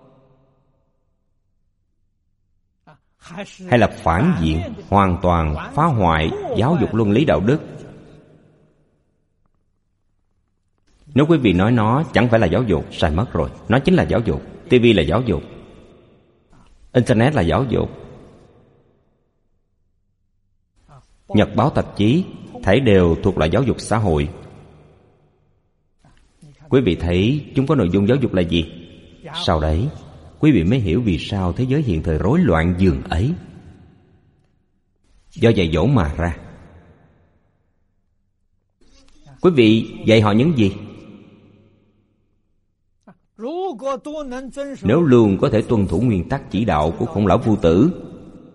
S1: Hay là phản diện, hoàn toàn phá hoại giáo dục luân lý đạo đức? Nếu quý vị nói nó chẳng phải là giáo dục, sai mất rồi. Nó chính là giáo dục. ti vi là giáo dục, Internet là giáo dục, nhật báo tạp chí thảy đều thuộc loại giáo dục xã hội. Quý vị thấy chúng có nội dung giáo dục là gì? Sau đấy quý vị mới hiểu vì sao thế giới hiện thời rối loạn dường ấy. Do dạy dỗ mà ra. Quý vị dạy họ những gì? Nếu luôn có thể tuân thủ nguyên tắc chỉ đạo của Khổng Lão Phu Tử,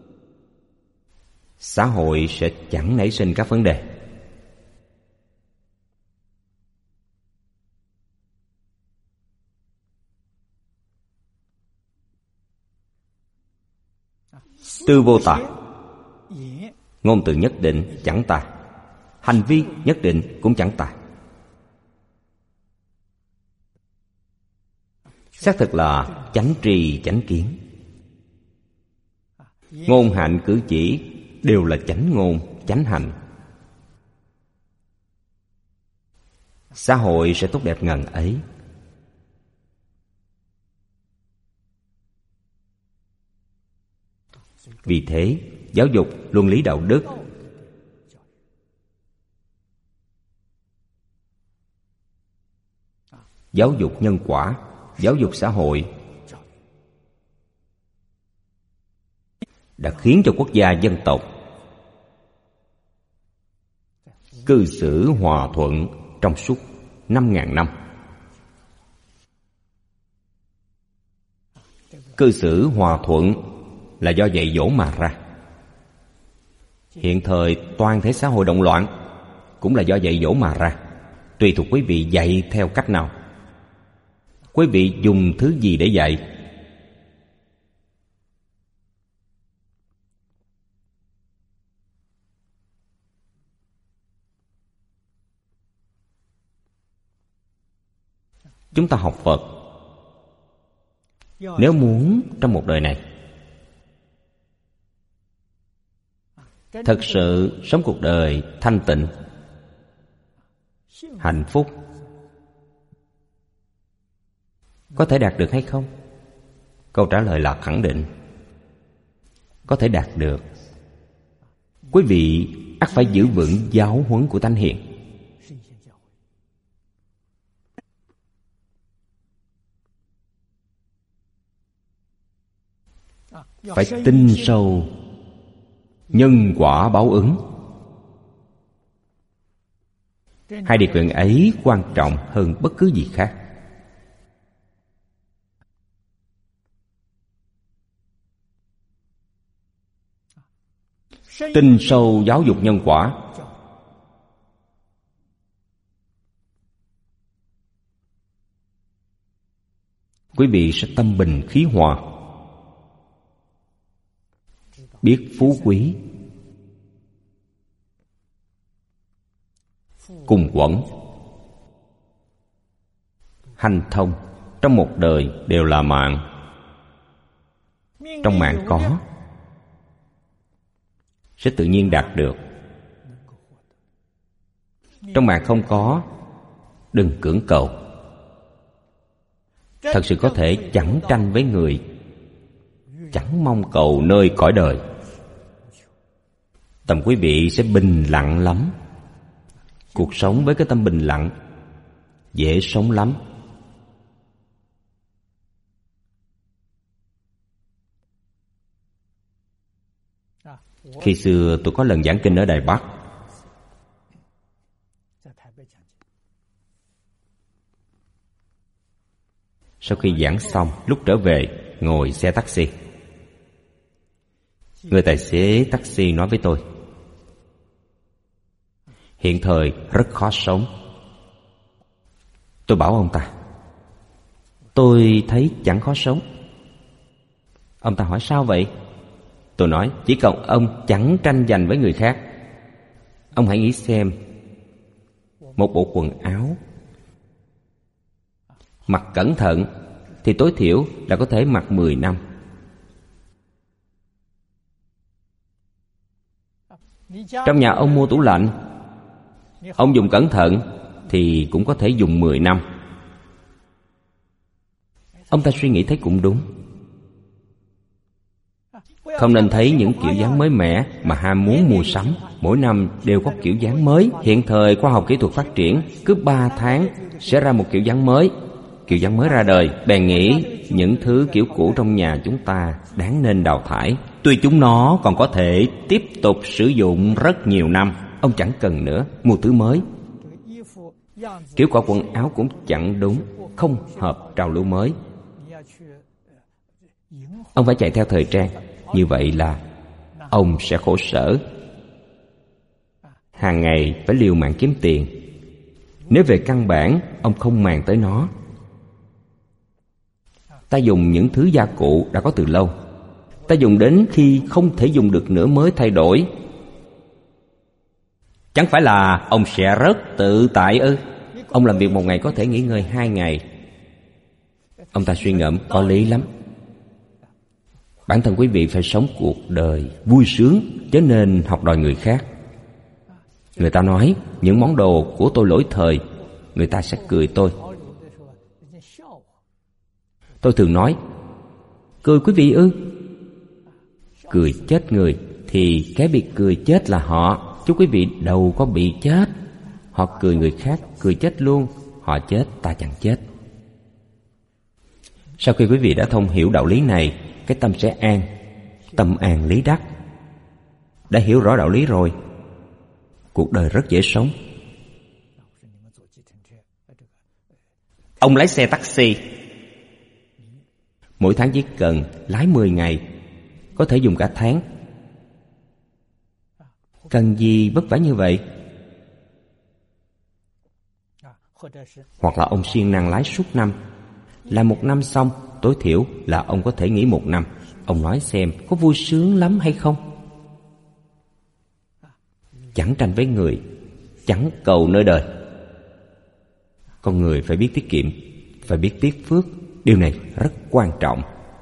S1: xã hội sẽ chẳng nảy sinh các vấn đề. Tư vô tài, ngôn từ nhất định chẳng tài, hành vi nhất định cũng chẳng tài. Xác thực là chánh tri chánh kiến. Ngôn hạnh cử chỉ đều là chánh ngôn chánh hành. Xã hội sẽ tốt đẹp ngần ấy. Vì thế, giáo dục luân lý đạo đức giáo dục nhân quả, giáo dục xã hội đã khiến cho quốc gia dân tộc cư xử hòa thuận trong suốt, năm ngàn năm. Cư xử hòa thuận là do dạy dỗ mà ra. Hiện thời toàn thể xã hội động loạn cũng là do dạy dỗ mà ra. Tùy thuộc quý vị dạy theo cách nào, quý vị dùng thứ gì để dạy. Chúng ta học Phật, nếu muốn trong một đời này thật sự sống cuộc đời thanh tịnh, hạnh phúc, có thể đạt được hay không? Câu trả lời là khẳng định có thể đạt được. Quý vị ắt phải giữ vững giáo huấn của Thánh Hiền. Phải tin sâu nhân quả báo ứng. Hai điều kiện ấy quan trọng hơn bất cứ gì khác. Tin sâu giáo dục nhân quả, quý vị sẽ tâm bình khí hòa, biết phú quý, cùng quẩn, hanh thông. Trong một đời đều là mạng. Trong mạng có sẽ tự nhiên đạt được. Trong mạng không có, đừng cưỡng cầu. Thật sự có thể chẳng tranh với người, chẳng mong cầu nơi cõi đời. Tâm quý vị sẽ bình lặng lắm. Cuộc sống với cái tâm bình lặng dễ sống lắm. Khi xưa tôi có lần giảng kinh ở Đài Bắc. Sau khi giảng xong, lúc trở về ngồi xe taxi, người tài xế taxi nói với tôi: hiện thời rất khó sống. Tôi bảo ông ta: tôi thấy chẳng khó sống. Ông ta hỏi sao vậy? Tôi nói: chỉ cần ông chẳng tranh giành với người khác. Ông hãy nghĩ xem, một bộ quần áo mặc cẩn thận thì tối thiểu là có thể mặc mười năm. Trong nhà ông mua tủ lạnh, ông dùng cẩn thận thì cũng có thể dùng mười năm. Ông ta suy nghĩ thấy cũng đúng. Không nên thấy những kiểu dáng mới mẻ mà ham muốn mua sắm. Mỗi năm đều có kiểu dáng mới. Hiện thời khoa học kỹ thuật phát triển, cứ ba tháng sẽ ra một kiểu dáng mới. Kiểu dáng mới ra đời, bèn nghĩ những thứ kiểu cũ trong nhà chúng ta đáng nên đào thải. Tuy chúng nó còn có thể tiếp tục sử dụng rất nhiều năm, ông chẳng cần nữa, mua thứ mới. Kiểu quả quần áo cũng chẳng đúng, không hợp trào lưu mới. Ông phải chạy theo thời trang. Như vậy là ông sẽ khổ sở. Hàng ngày phải liều mạng kiếm tiền. Nếu về căn bản ông không màng tới nó. Ta dùng những thứ gia cụ đã có từ lâu. Ta dùng đến khi không thể dùng được nữa mới thay đổi. Chẳng phải là ông sẽ rất tự tại ư? Ông làm việc một ngày có thể nghỉ ngơi hai ngày. Ông ta suy ngẫm có lý lắm. Bản thân quý vị phải sống cuộc đời vui sướng, chớ nên học đòi người khác. Người ta nói những món đồ của tôi lỗi thời, người ta sẽ cười tôi. Tôi thường nói: cười quý vị ư? Cười chết người thì cái bị cười chết là họ. Chúc quý vị đâu có bị chết. Họ cười người khác, cười chết luôn. Họ chết, ta chẳng chết. Sau khi quý vị đã thông hiểu đạo lý này, cái tâm sẽ an. Tâm an lý đắc. Đã hiểu rõ đạo lý rồi, cuộc đời rất dễ sống. Ông lái xe taxi, mỗi tháng chỉ cần lái mười ngày, có thể dùng cả tháng. Cần gì vất vả như vậy? Hoặc là ông siêng năng lái suốt năm, làm một năm xong, tối thiểu là ông có thể nghỉ một năm. Ông nói xem có vui sướng lắm hay không? Chẳng tranh với người, chẳng cầu nơi đời. Con người phải biết tiết kiệm, phải biết tiếc phước. Điều này rất quan trọng.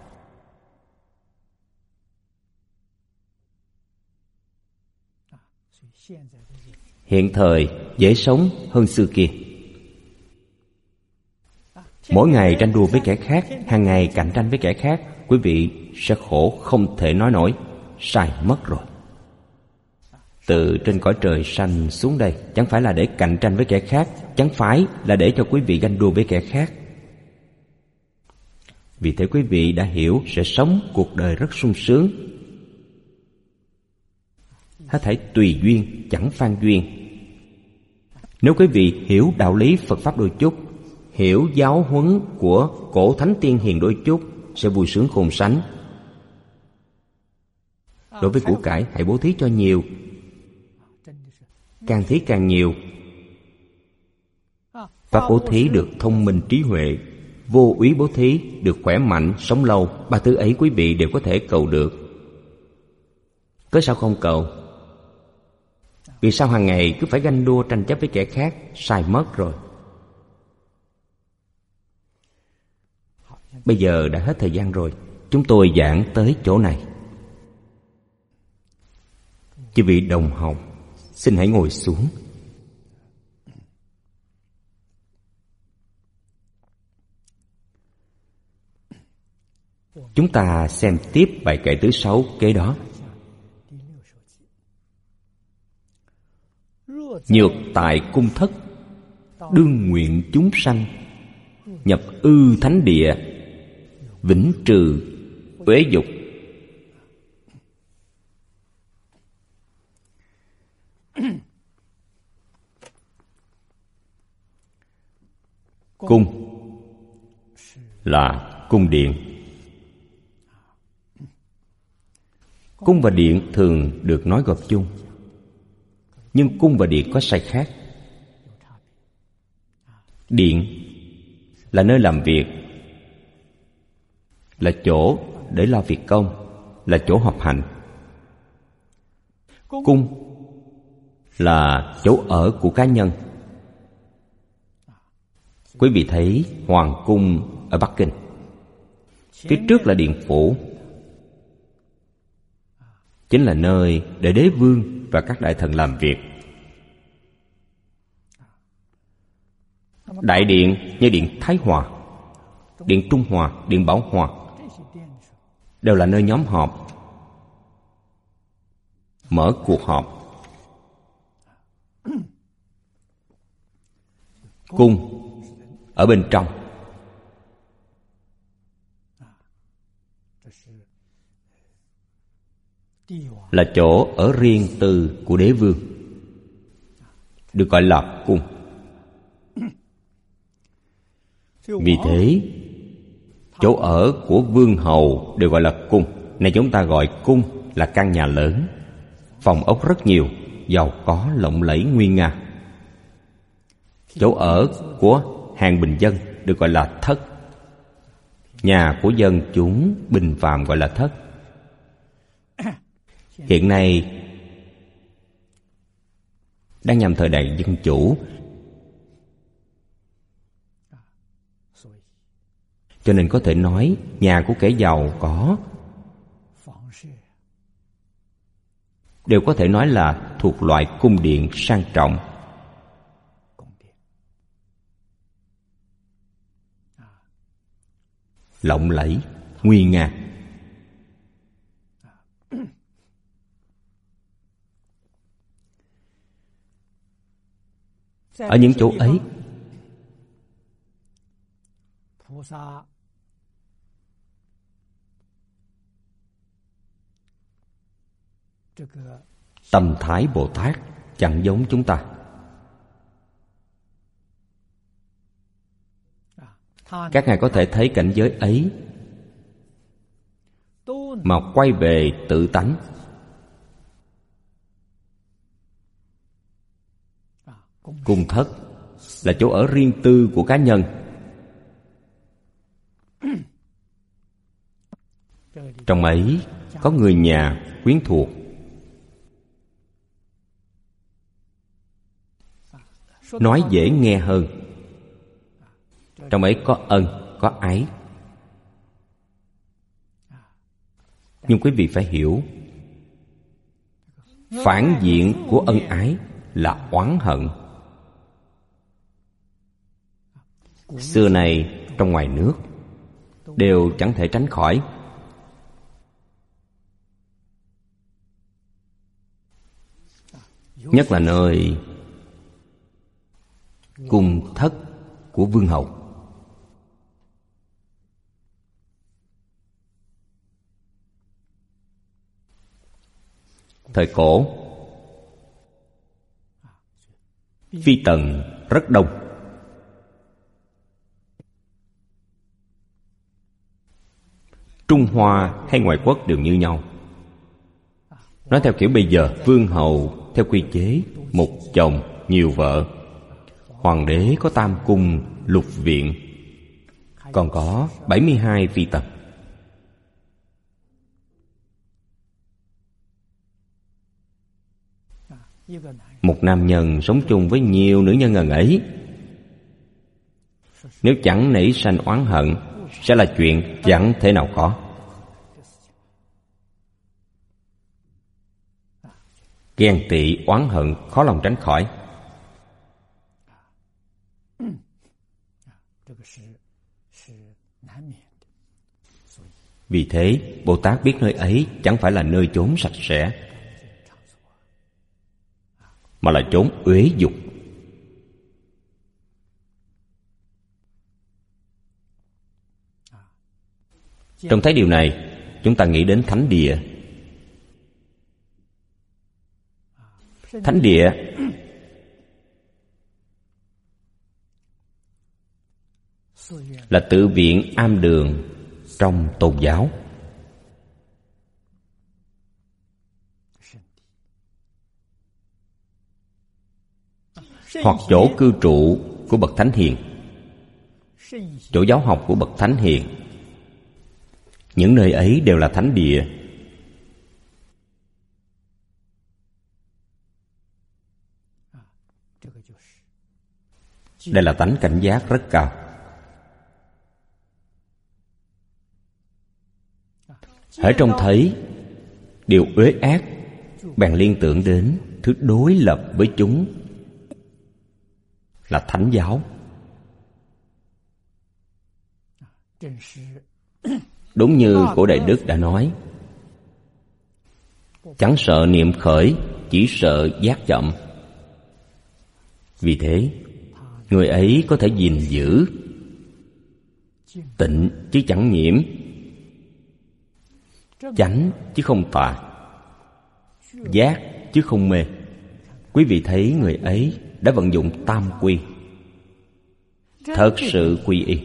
S1: Hiện thời dễ sống hơn xưa kia. Mỗi ngày tranh đua với kẻ khác, hàng ngày cạnh tranh với kẻ khác, quý vị sẽ khổ không thể nói nổi. Sai mất rồi. Từ trên cõi trời sanh xuống đây, chẳng phải là để cạnh tranh với kẻ khác, chẳng phải là để cho quý vị ganh đua với kẻ khác. Vì thế quý vị đã hiểu sẽ sống cuộc đời rất sung sướng. Hết thảy tùy duyên, chẳng phan duyên. Nếu quý vị hiểu đạo lý Phật Pháp đôi chút, hiểu giáo huấn của cổ thánh tiên hiền đôi chút, sẽ vui sướng khôn sánh. Đối với của cải, hãy bố thí cho nhiều, càng thí càng nhiều. Pháp bố thí được thông minh trí huệ, vô úy bố thí được khỏe mạnh, sống lâu. Ba thứ ấy quý vị đều có thể cầu được. Cớ sao không cầu? Vì sao hàng ngày cứ phải ganh đua tranh chấp với kẻ khác? Sai mất rồi. Bây giờ đã hết thời gian rồi, chúng tôi giảng tới chỗ này. Chư vị đồng học, xin hãy ngồi xuống. Chúng ta xem tiếp bài kệ thứ sáu kế đó. Nhược tại cung thất, đương nguyện chúng sanh, nhập ư thánh địa, vĩnh trừ uế dục. Cung là cung điện. Cung và điện thường được nói gộp chung, nhưng cung và điện có sai khác. Điện là nơi làm việc, là chỗ để lo việc công, là chỗ họp hành. Cung là chỗ ở của cá nhân. Quý vị thấy Hoàng cung ở Bắc Kinh, phía trước là điện phủ, chính là nơi để đế vương và các đại thần làm việc. Đại điện như điện Thái Hòa, điện Trung Hòa, điện Bảo Hòa đều là nơi nhóm họp, mở cuộc họp. Cung ở bên trong, là chỗ ở riêng tư của đế vương, được gọi là cung. Vì thế, chỗ ở của vương hầu đều gọi là cung. Này chúng ta gọi cung là căn nhà lớn, phòng ốc rất nhiều, giàu có lộng lẫy nguy nga. Chỗ ở của hàng bình dân được gọi là thất. Nhà của dân chúng bình phàm gọi là thất. Hiện nay đang nhằm thời đại dân chủ, cho nên có thể nói nhà của kẻ giàu có đều có thể nói là thuộc loại cung điện sang trọng. Lộng lẫy, nguy nga. Ở những chỗ ấy, tâm thái Bồ Tát chẳng giống chúng ta. các ngài có thể thấy cảnh giới ấy mà quay về tự tánh. Cung thất là chỗ ở riêng tư của cá nhân. Trong ấy có người nhà, quyến thuộc. Nói dễ nghe hơn. Trong ấy có ân, có ái. Nhưng quý vị phải hiểu, phản diện của ân ái là oán hận. Xưa này trong ngoài nước đều chẳng thể tránh khỏi. Nhất là nơi cung thất của vương hậu. Thời cổ, phi tần rất đông. Trung Hoa hay ngoại quốc đều như nhau. Nói theo kiểu bây giờ, vương hầu theo quy chế một chồng nhiều vợ. Hoàng đế có tam cung lục viện, còn có bảy mươi hai phi tần. Một nam nhân sống chung với nhiều nữ nhân ngần ấy, nếu chẳng nảy sanh oán hận, sẽ là chuyện chẳng thể nào có. Ghen tị oán hận khó lòng tránh khỏi. Vì thế, Bồ Tát biết nơi ấy chẳng phải là nơi chốn sạch sẽ, mà là chốn uế dục. Trong thấy điều này, chúng ta nghĩ đến thánh địa. Thánh địa là tự viện am đường trong tôn giáo, hoặc chỗ cư trụ của bậc thánh hiền, chỗ giáo học của bậc thánh hiền. Những nơi ấy đều là thánh địa. Đây là tánh cảnh giác rất cao. Hễ trông thấy điều uế ác, bèn liên tưởng đến thứ đối lập với chúng là thánh giáo. Đúng như cổ Đại Đức đã nói, chẳng sợ niệm khởi, chỉ sợ giác chậm. Vì thế, người ấy có thể gìn giữ tịnh chứ chẳng nhiễm, chánh chứ không tà, giác chứ không mê. Quý vị thấy người ấy đã vận dụng tam quy, thật sự quy y.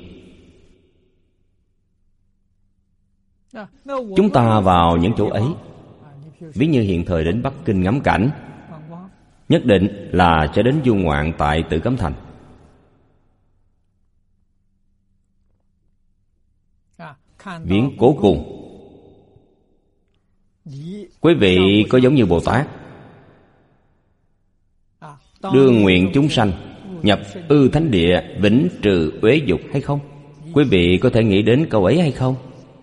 S1: Chúng ta vào những chỗ ấy, ví như hiện thời đến Bắc Kinh ngắm cảnh, nhất định là sẽ đến du ngoạn tại Tử Cấm Thành. Viếng cố cùng, quý vị có giống như Bồ Tát đưa nguyện chúng sanh nhập ư thánh địa, vĩnh trừ uế dục hay không? Quý vị có thể nghĩ đến câu ấy hay không?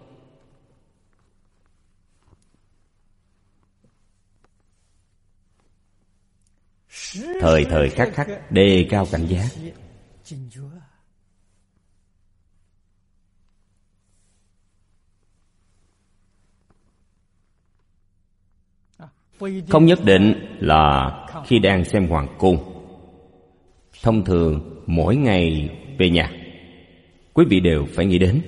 S1: Thời thời khắc khắc đề cao cảnh giác. Không nhất định là khi đang xem hoàng cung. Thông thường mỗi ngày về nhà, quý vị đều phải nghĩ đến.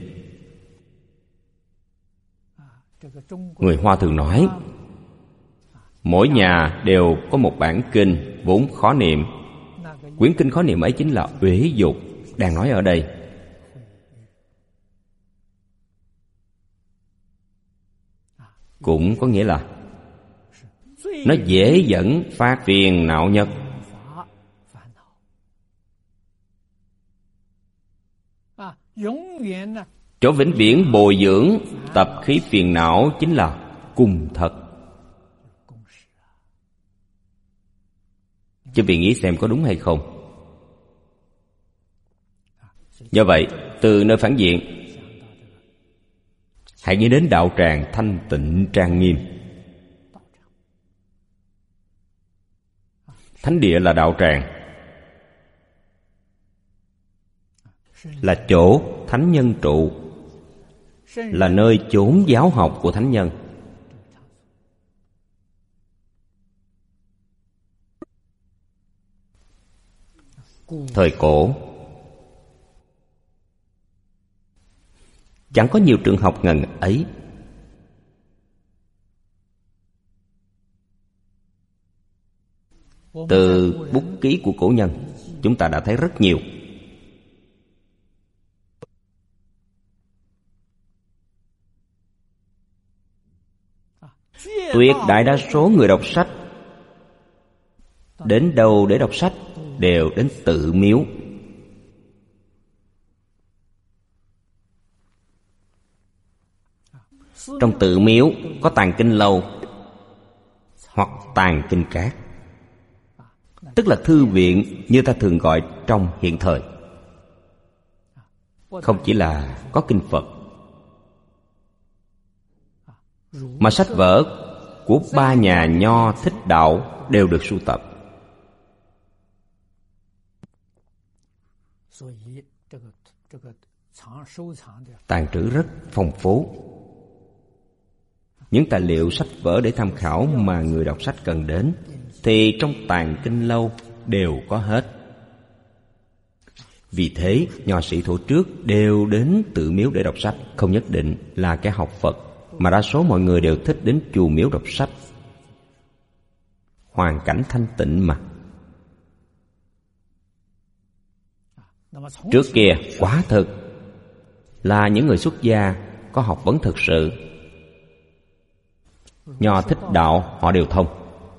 S1: Người Hoa thường nói, mỗi nhà đều có một bản kinh vốn khó niệm. Quyển kinh khó niệm ấy chính là uế dục đang nói ở đây. cũng có nghĩa là nó dễ dẫn phát phiền não nhất. Chỗ vĩnh viễn bồi dưỡng tập khí phiền não chính là cung thật. Chứ vì nghĩ xem có đúng hay không. Do vậy, từ nơi phản diện, hãy nghĩ đến đạo tràng thanh tịnh trang nghiêm. Thánh địa là đạo tràng, là chỗ thánh nhân trụ, là nơi chốn giáo học của thánh nhân. Thời cổ chẳng có nhiều trường học ngần ấy. Từ bút ký của cổ nhân, chúng ta đã thấy rất nhiều. Tuyệt đại đa số người đọc sách đến đâu để đọc sách? Đều đến tự miếu. Trong tự miếu có tàng kinh lâu hoặc tàng kinh cát, tức là thư viện như ta thường gọi trong hiện thời. Không chỉ là có kinh Phật, mà sách vở của ba nhà Nho Thích Đạo đều được sưu tập. Tàng trữ rất phong phú. Những tài liệu sách vở để tham khảo mà người đọc sách cần đến thì trong tàng kinh lâu đều có hết. Vì thế, nho sĩ thổ trước đều đến tự miếu để đọc sách. Không nhất định là kẻ học Phật, mà đa số mọi người đều thích đến chùa miếu đọc sách. Hoàn cảnh thanh tịnh mà. Trước kia quả thực là những người xuất gia có học vấn thực sự. Nho Thích Đạo họ đều thông.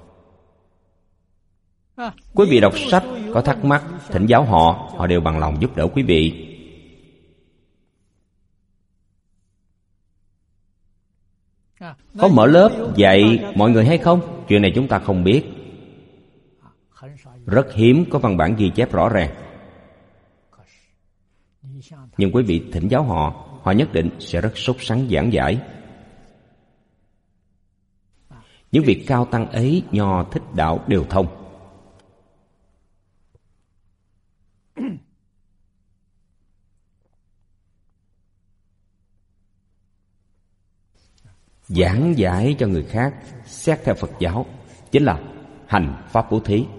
S1: Quý vị đọc sách có thắc mắc, thỉnh giáo họ, họ đều bằng lòng giúp đỡ quý vị. Có mở lớp dạy mọi người hay không? Chuyện này chúng ta không biết. Rất hiếm có văn bản ghi chép rõ ràng. Nhưng quý vị thỉnh giáo họ, họ nhất định sẽ rất sốt sắng giảng giải. Những việc cao tăng ấy Nho Thích Đạo đều thông. Giảng giải cho người khác xét theo Phật giáo chính là hành pháp bố thí.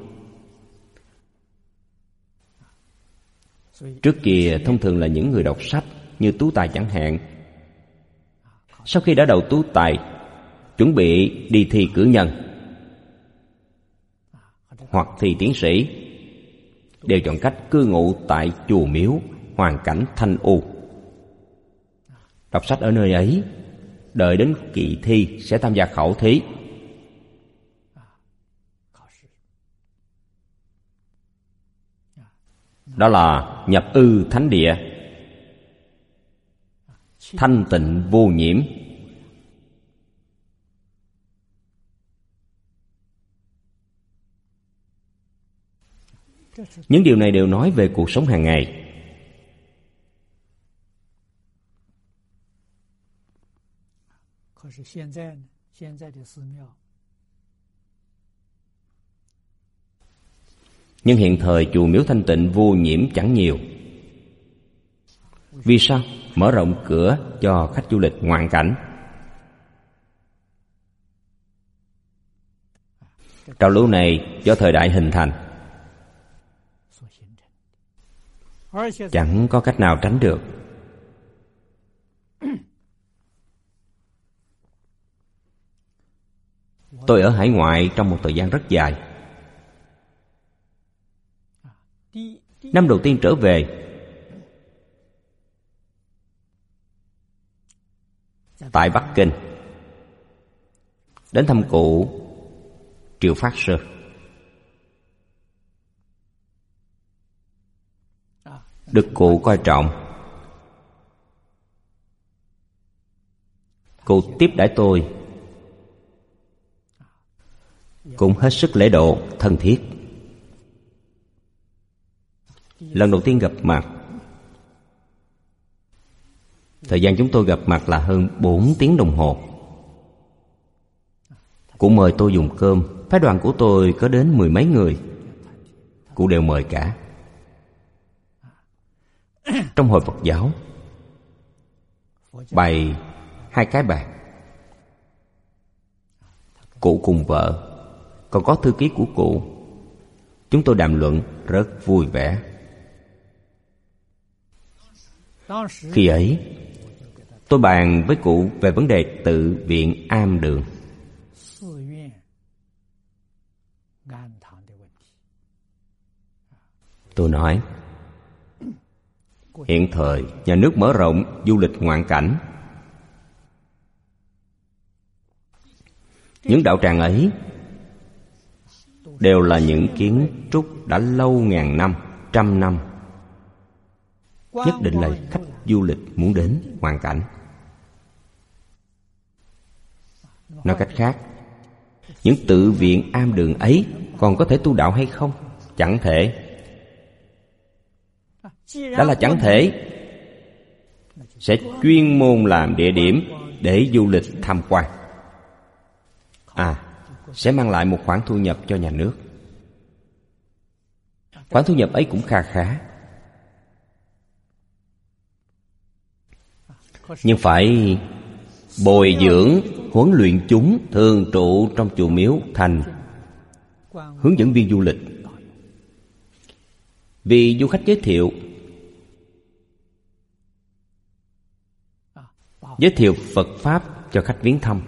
S1: Trước kia thông thường là những người đọc sách như Tú Tài chẳng hạn. Sau khi đã đậu Tú Tài, chuẩn bị đi thi cử nhân hoặc thi tiến sĩ, đều chọn cách cư ngụ tại chùa miếu, hoàn cảnh thanh u, đọc sách ở nơi ấy, đợi đến kỳ thi sẽ tham gia khảo thí. Đó là nhập ư thánh địa, thanh tịnh vô nhiễm. Những điều này đều nói về cuộc sống hàng ngày. Nhưng hiện thời chùa miếu thanh tịnh vô nhiễm chẳng nhiều. Vì sao? Mở rộng cửa cho khách du lịch ngoạn cảnh. Trào lưu này do thời đại hình thành, chẳng có cách nào tránh được. Tôi ở hải ngoại trong một thời gian rất dài. Năm đầu tiên trở về, tại Bắc Kinh, đến thăm cụ Triệu Phát Sơ. Được cụ coi trọng. Cụ tiếp đãi tôi cũng hết sức lễ độ, thân thiết. Lần đầu tiên gặp mặt, thời gian chúng tôi gặp mặt là hơn bốn tiếng đồng hồ. Cụ mời tôi dùng cơm. Phái đoàn của tôi có đến mười mấy người, cụ đều mời cả. Trong hội Phật giáo bày hai cái bàn, cụ cùng vợ, còn có thư ký của cụ. Chúng tôi đàm luận rất vui vẻ. Khi ấy tôi bàn với cụ về vấn đề tự viện am đường. Tôi nói, hiện thời nhà nước mở rộng du lịch ngoạn cảnh. Những đạo tràng ấy đều là những kiến trúc đã lâu ngàn năm, trăm năm, nhất định là khách du lịch muốn đến ngoạn cảnh. Nói cách khác, những tự viện am đường ấy còn có thể tu đạo hay không? Chẳng thể. Đó là chẳng thể, sẽ chuyên môn làm địa điểm để du lịch tham quan. À, sẽ mang lại một khoản thu nhập cho nhà nước. Khoản thu nhập ấy cũng kha khá. Nhưng phải bồi dưỡng, huấn luyện chúng thường trụ trong chùa miếu thành hướng dẫn viên du lịch. Vì du khách giới thiệu giới thiệu Phật Pháp cho khách viếng thăm.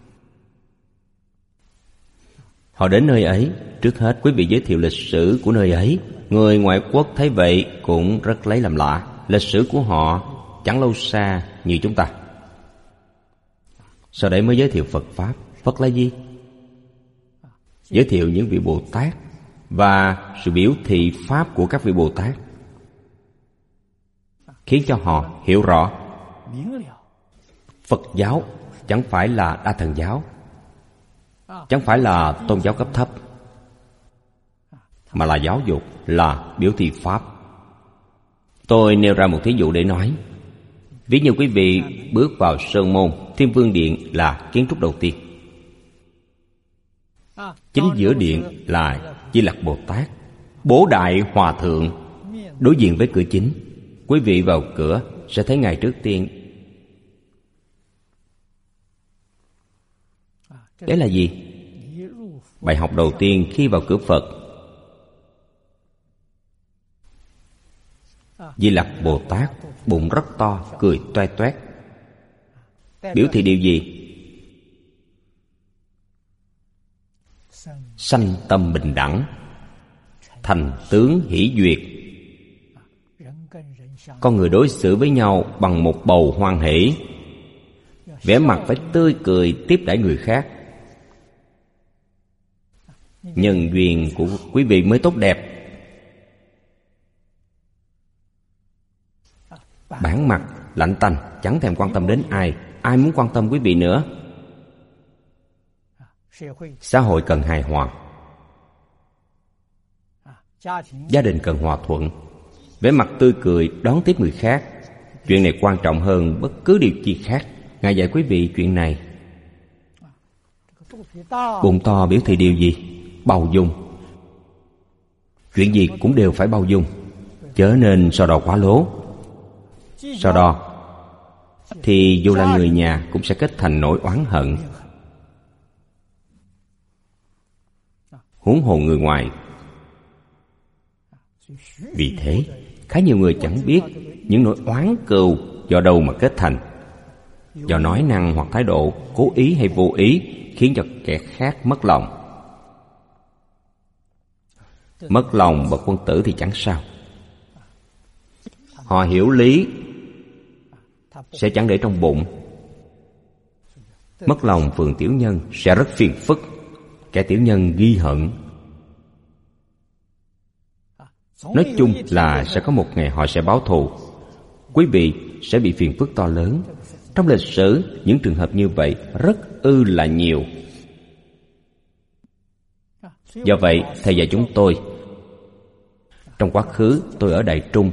S1: Họ đến nơi ấy, trước hết quý vị giới thiệu lịch sử của nơi ấy. Người ngoại quốc thấy vậy cũng rất lấy làm lạ. Lịch sử của họ chẳng lâu xa như chúng ta. Sau đấy mới giới thiệu Phật Pháp. Phật là gì? Giới thiệu những vị Bồ Tát và sự biểu thị Pháp của các vị Bồ Tát, khiến cho họ hiểu rõ Phật giáo chẳng phải là đa thần giáo, chẳng phải là tôn giáo cấp thấp, mà là giáo dục, là biểu thị Pháp. Tôi nêu ra một thí dụ để nói. Ví như quý vị bước vào Sơn Môn, Thiên Vương Điện là kiến trúc đầu tiên. Chính giữa điện là Di Lặc Bồ Tát, Bố Đại Hòa Thượng. Đối diện với cửa chính, quý vị vào cửa sẽ thấy Ngài trước tiên. Đấy là gì? Bài học đầu tiên khi vào cửa Phật. Di Lặc Bồ Tát bụng rất to, cười toe toét. Biểu thị điều gì? Sanh tâm bình đẳng, thành tướng hỷ duyệt. Con người đối xử với nhau bằng một bầu hoan hỷ, vẻ mặt phải tươi cười tiếp đãi người khác. Nhân duyên của quý vị mới tốt đẹp. Bản mặt lạnh tanh, chẳng thèm quan tâm đến ai. Ai muốn quan tâm quý vị nữa? Xã hội cần hài hòa, gia đình cần hòa thuận. Vẻ mặt tươi cười đón tiếp người khác. Chuyện này quan trọng hơn bất cứ điều chi khác. Ngài dạy quý vị chuyện này. Bụng to biểu thị điều gì? Bao dung. Chuyện gì cũng đều phải bao dung, chớ nên so đo quá lố. So đo thì dù là người nhà cũng sẽ kết thành nỗi oán hận, huống hồ người ngoài. Vì thế, khá nhiều người chẳng biết những nỗi oán cừu do đâu mà kết thành. Do nói năng hoặc thái độ cố ý hay vô ý khiến cho kẻ khác mất lòng. Mất lòng bậc quân tử thì chẳng sao. Họ hiểu lý sẽ chẳng để trong bụng. mất lòng phường tiểu nhân sẽ rất phiền phức. Kẻ tiểu nhân ghi hận. Nói chung là sẽ có một ngày họ sẽ báo thù. Quý vị sẽ bị phiền phức to lớn. Trong lịch sử, những trường hợp như vậy rất ư là nhiều. Do vậy, thầy dạy chúng tôi. Trong quá khứ, tôi ở Đại Trung.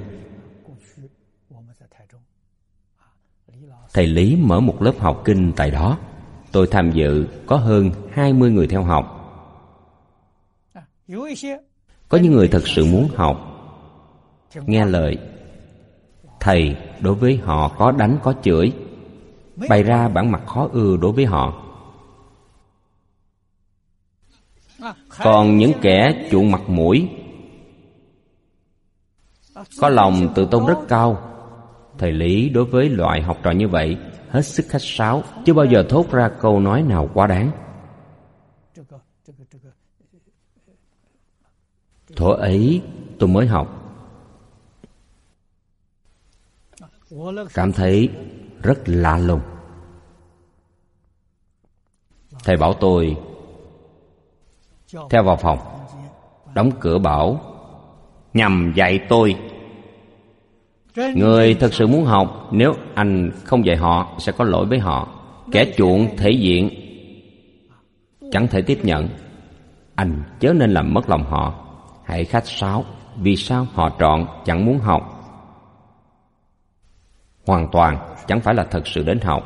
S1: Thầy Lý mở một lớp học kinh tại đó. Tôi tham dự, có hơn hai mươi người theo học. Có những người thật sự muốn học, nghe lời. Thầy đối với họ có đánh có chửi, bày ra bản mặt khó ưa đối với họ. Còn những kẻ chuộng mặt mũi, có lòng tự tôn rất cao, thầy Lý đối với loại học trò như vậy hết sức khách sáo, chưa bao giờ thốt ra câu nói nào quá đáng. Thuở ấy tôi mới học, cảm thấy rất lạ lùng. Thầy bảo tôi theo vào phòng, đóng cửa bảo nhằm dạy tôi. Người thật sự muốn học, nếu anh không dạy họ sẽ có lỗi với họ. Kẻ chuộng thể diện chẳng thể tiếp nhận. Anh chớ nên làm mất lòng họ. Hãy khách sáo. Vì sao họ trọn chẳng muốn học? Hoàn toàn chẳng phải là thật sự đến học.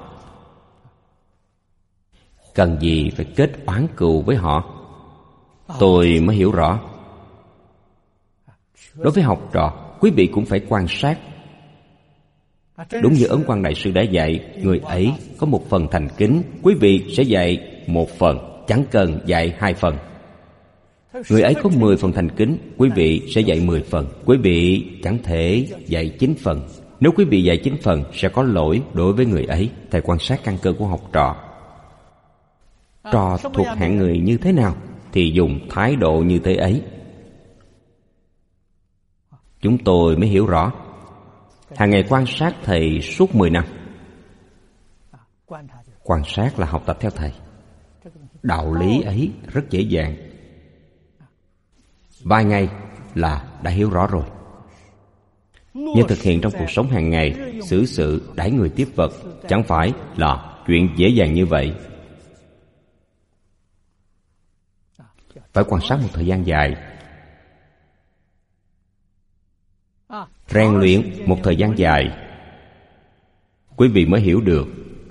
S1: Cần gì phải kết oán cừu với họ? Tôi mới hiểu rõ. Đối với học trò, quý vị cũng phải quan sát. Đúng như Ấn Quang Đại Sư đã dạy, người ấy có một phần thành kính, quý vị sẽ dạy một phần, chẳng cần dạy hai phần. Người ấy có mười phần thành kính, quý vị sẽ dạy mười phần. Quý vị chẳng thể dạy chín phần. Nếu quý vị dạy chín phần sẽ có lỗi đối với người ấy. Thầy quan sát căn cơ của học trò. Trò thuộc hạng người như thế nào thì dùng thái độ như thế ấy. Chúng tôi mới hiểu rõ. Hàng ngày quan sát thầy suốt mười năm. Quan sát là học tập theo thầy. Đạo lý ấy rất dễ dàng. Vài ngày là đã hiểu rõ rồi. Nhưng thực hiện trong cuộc sống hàng ngày, xử sự đãi người tiếp vật chẳng phải là chuyện dễ dàng như vậy. Phải quan sát một thời gian dài, rèn luyện một thời gian dài, quý vị mới hiểu được.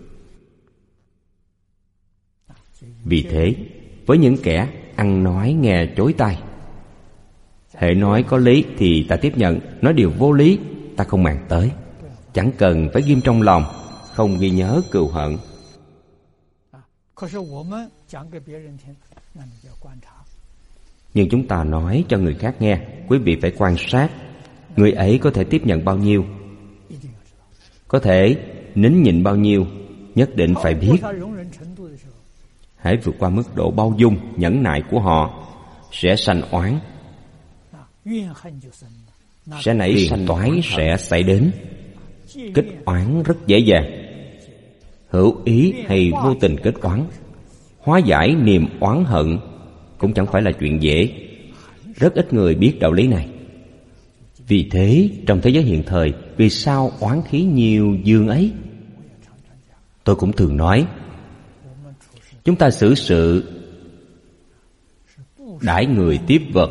S1: Vì thế, với những kẻ ăn nói nghe chối tai, hễ nói có lý thì ta tiếp nhận, nói điều vô lý ta không màng tới. Chẳng cần phải ghim trong lòng, không ghi nhớ cừu hận. Nhưng chúng ta nói cho người khác nghe, quý vị phải quan sát. Người ấy có thể tiếp nhận bao nhiêu, có thể nín nhịn bao nhiêu, nhất định phải biết. Hãy vượt qua mức độ bao dung, nhẫn nại của họ, sẽ sanh oán, sẽ nảy sanh toái sẽ xảy đến. Kết oán rất dễ dàng. Hữu ý hay vô tình kết oán, hóa giải niềm oán hận cũng chẳng phải là chuyện dễ. Rất ít người biết đạo lý này. Vì thế trong thế giới hiện thời, vì sao oán khí nhiều dương ấy? Tôi cũng thường nói, chúng ta xử sự đãi người tiếp vật,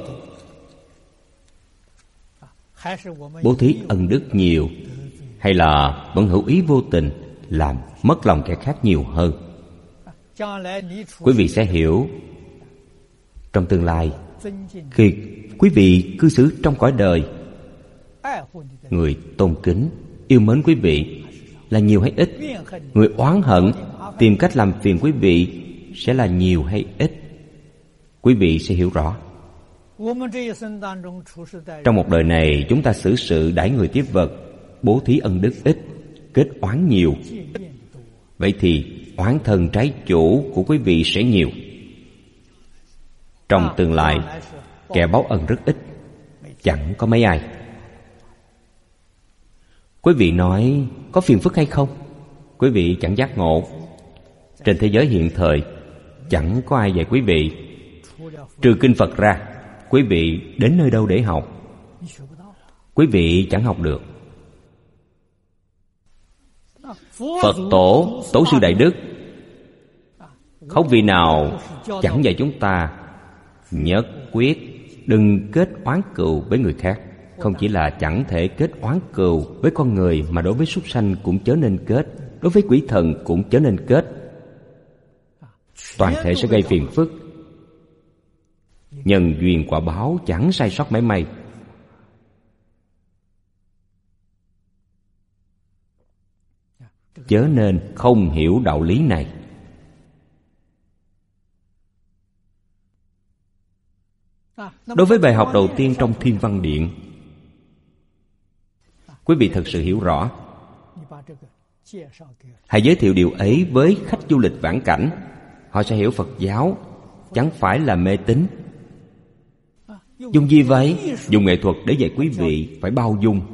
S1: bố thí ân đức nhiều, hay là vẫn hữu ý vô tình làm mất lòng kẻ khác nhiều hơn? Quý vị sẽ hiểu. Trong tương lai, khi quý vị cư xử trong cõi đời, người tôn kính, yêu mến quý vị là nhiều hay ít? Người oán hận, tìm cách làm phiền quý vị sẽ là nhiều hay ít? Quý vị sẽ hiểu rõ. Trong một đời này, chúng ta xử sự đãi người tiếp vật, bố thí ân đức ít, kết oán nhiều. Vậy thì oán thân trái chủ của quý vị sẽ nhiều. Trong tương lai, kẻ báo ân rất ít, chẳng có mấy ai. Quý vị nói có phiền phức hay không? Quý vị chẳng giác ngộ. Trên thế giới hiện thời chẳng có ai dạy quý vị. Trừ kinh Phật ra, quý vị đến nơi đâu để học? Quý vị chẳng học được. Phật tổ, tổ sư Đại Đức, không vị nào chẳng dạy chúng ta nhất quyết đừng kết oán cừu với người khác. Không chỉ là chẳng thể kết oán cừu với con người, mà đối với súc sanh cũng chớ nên kết, đối với quỷ thần cũng chớ nên kết. Toàn thể sẽ gây phiền phức. Nhân duyên quả báo chẳng sai sót mảy may. Chớ nên không hiểu đạo lý này. Đối với bài học đầu tiên trong Thiên Văn Điện, quý vị thật sự hiểu rõ. Hãy giới thiệu điều ấy với khách du lịch vãn cảnh. Họ sẽ hiểu Phật giáo chẳng phải là mê tín. Dùng gì vậy? Dùng nghệ thuật để dạy quý vị phải bao dung,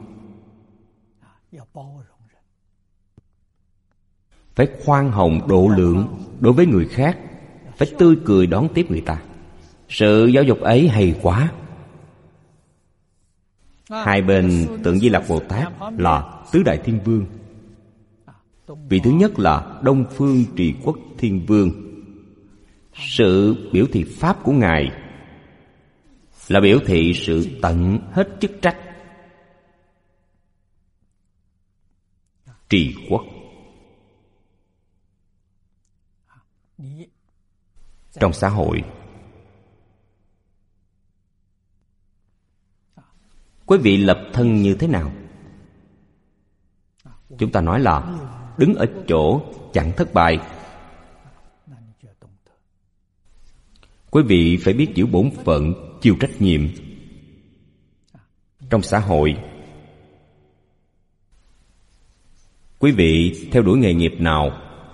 S1: phải khoan hồng độ lượng đối với người khác, phải tươi cười đón tiếp người ta. Sự giáo dục ấy hay quá. Hai bên tượng Di Lặc Bồ Tát là tứ đại thiên vương. Vị thứ nhất là Đông Phương Trì Quốc Thiên Vương. Sự biểu thị pháp của Ngài là biểu thị sự tận hết chức trách. Trì quốc. Trong xã hội, quý vị lập thân như thế nào? Chúng ta nói là đứng ở chỗ chẳng thất bại. Quý vị phải biết giữ bổn phận, chịu trách nhiệm. Trong xã hội, quý vị theo đuổi nghề nghiệp nào,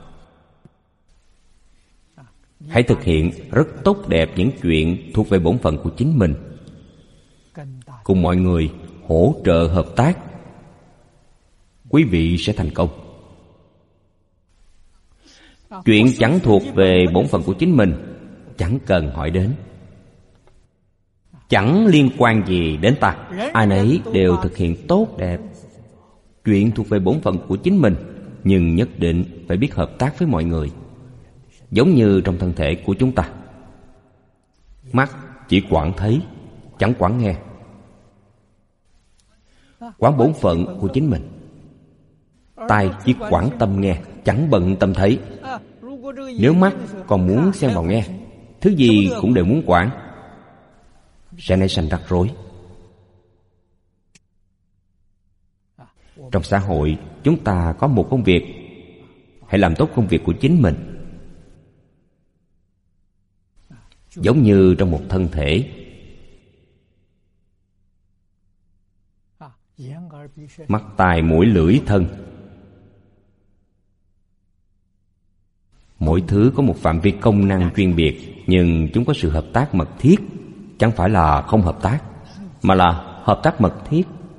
S1: hãy thực hiện rất tốt đẹp những chuyện thuộc về bổn phận của chính mình. Cùng mọi người hỗ trợ hợp tác, quý vị sẽ thành công. Chuyện chẳng thuộc về bổn phận của chính mình, chẳng cần hỏi đến. Chẳng liên quan gì đến ta, ai nấy đều thực hiện tốt đẹp chuyện thuộc về bổn phận của chính mình, nhưng nhất định phải biết hợp tác với mọi người. Giống như trong thân thể của chúng ta, mắt chỉ quản thấy, chẳng quản nghe. Quản bổn phận của chính mình. Tai chỉ quản tâm nghe, chẳng bận tâm thấy. Nếu mắt còn muốn xen vào nghe, thứ gì cũng đều muốn quản, sẽ nảy sinh rắc rối. Trong xã hội, chúng ta có một công việc, hãy làm tốt công việc của chính mình. Giống như trong một thân thể, mắt, tai, mũi, lưỡi, thân, mỗi thứ có một phạm vi công năng chuyên biệt, nhưng chúng có sự hợp tác mật thiết. Chẳng phải là không hợp tác, mà là hợp tác mật thiết.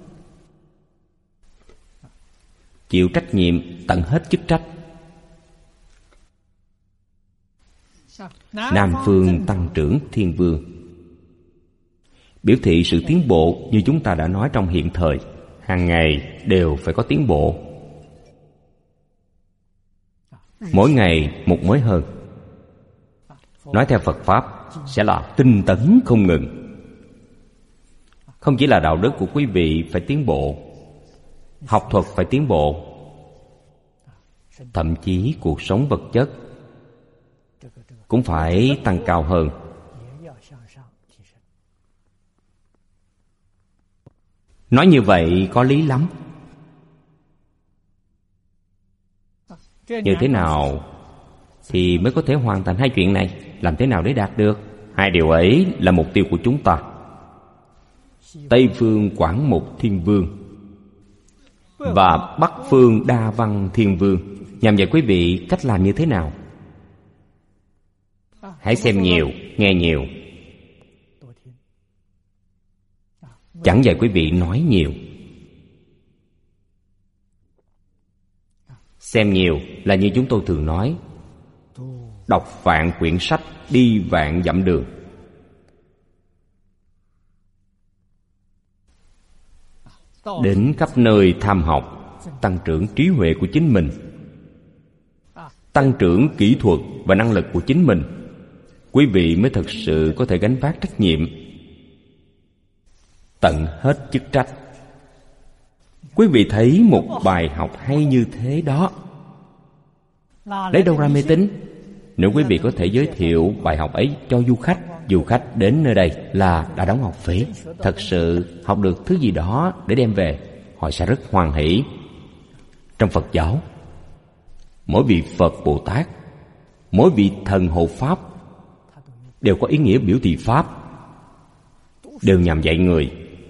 S1: Chịu trách nhiệm tận hết chức trách. Nam Phương Tăng Trưởng Thiên Vương biểu thị sự tiến bộ, như chúng ta đã nói trong hiện thời. Hàng ngày đều phải có tiến bộ, mỗi ngày một mới hơn. Nói theo Phật Pháp sẽ là tinh tấn không ngừng. Không chỉ là đạo đức của quý vị phải tiến bộ, học thuật phải tiến bộ, thậm chí cuộc sống vật chất cũng phải tăng cao hơn. Nói như vậy có lý lắm. Như thế nào thì mới có thể hoàn thành hai chuyện này? Làm thế nào để đạt được? Hai điều ấy là mục tiêu của chúng ta. Tây phương Quảng Mục Thiên Vương và Bắc phương Đa Văn Thiên Vương nhằm dạy quý vị cách làm như thế nào. Hãy xem nhiều, nghe nhiều. Chẳng dạy quý vị nói nhiều. Xem nhiều là như chúng tôi thường nói, đọc vạn quyển sách, đi vạn dặm đường. Đến khắp nơi tham học, tăng trưởng trí huệ của chính mình, tăng trưởng kỹ thuật và năng lực của chính mình, quý vị mới thực sự có thể gánh vác trách nhiệm, tận hết chức trách. Quý vị thấy một bài học hay như thế đó, lấy đâu ra mê tín? Nếu quý vị có thể giới thiệu bài học ấy cho du khách, du khách đến nơi đây là đã đóng học phí, thật sự học được thứ gì đó để đem về, họ sẽ rất hoan hỷ. Trong Phật giáo, mỗi vị Phật Bồ Tát, mỗi vị thần hộ Pháp đều có ý nghĩa biểu thị Pháp, đều nhằm dạy người.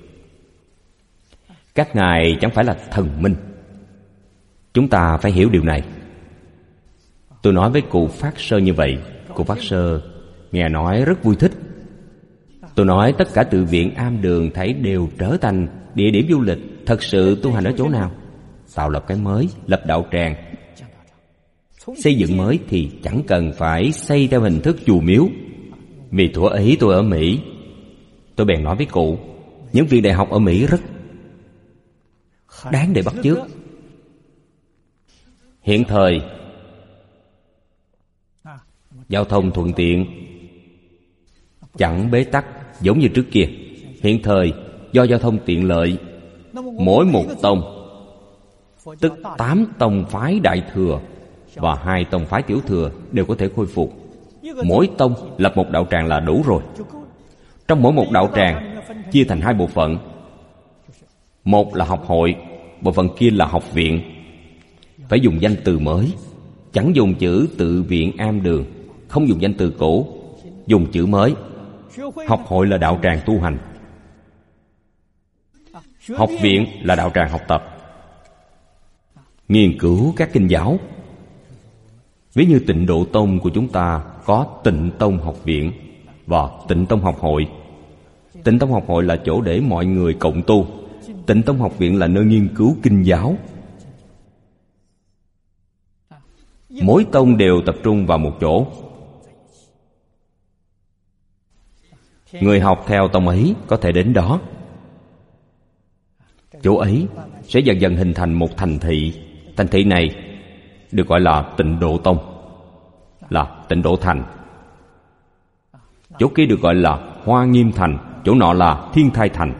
S1: Các ngài chẳng phải là thần minh. Chúng ta phải hiểu điều này. Tôi nói với cụ Phát Sơ như vậy, cụ Phát Sơ nghe nói rất vui thích. Tôi nói tất cả tự viện Am Đường thấy đều trở thành địa điểm du lịch. Thật sự tu hành ở chỗ nào? Tạo lập cái mới, lập đạo tràng. Xây dựng mới thì chẳng cần phải xây theo hình thức chùa miếu. Vì thuở ấy tôi ở Mỹ, tôi bèn nói với cụ, những viện đại học ở Mỹ rất đáng để bắt chước. Hiện thời giao thông thuận tiện, chẳng bế tắc giống như trước kia. Hiện thời do giao thông tiện lợi, mỗi một tông, tức tám tông phái đại thừa và hai tông phái tiểu thừa đều có thể khôi phục. Mỗi tông lập một đạo tràng là đủ rồi. Trong mỗi một đạo tràng chia thành hai bộ phận. Một là học hội, bộ phận kia là học viện. Phải dùng danh từ mới, chẳng dùng chữ tự viện Am Đường, không dùng danh từ cũ, dùng chữ mới. Học hội là đạo tràng tu hành, học viện là đạo tràng học tập, nghiên cứu các kinh giáo. Ví như Tịnh Độ Tông của chúng ta có Tịnh Tông học viện và Tịnh Tông học hội. Tịnh Tông học hội là chỗ để mọi người cộng tu. Tịnh Tông học viện là nơi nghiên cứu kinh giáo. Mỗi tông đều tập trung vào một chỗ. Người học theo tông ấy có thể đến đó. Chỗ ấy sẽ dần dần hình thành một thành thị. Thành thị này được gọi là Tịnh Độ Tông, là Tịnh Độ Thành. Chỗ kia được gọi là Hoa Nghiêm Thành, chỗ nọ là Thiên Thai Thành.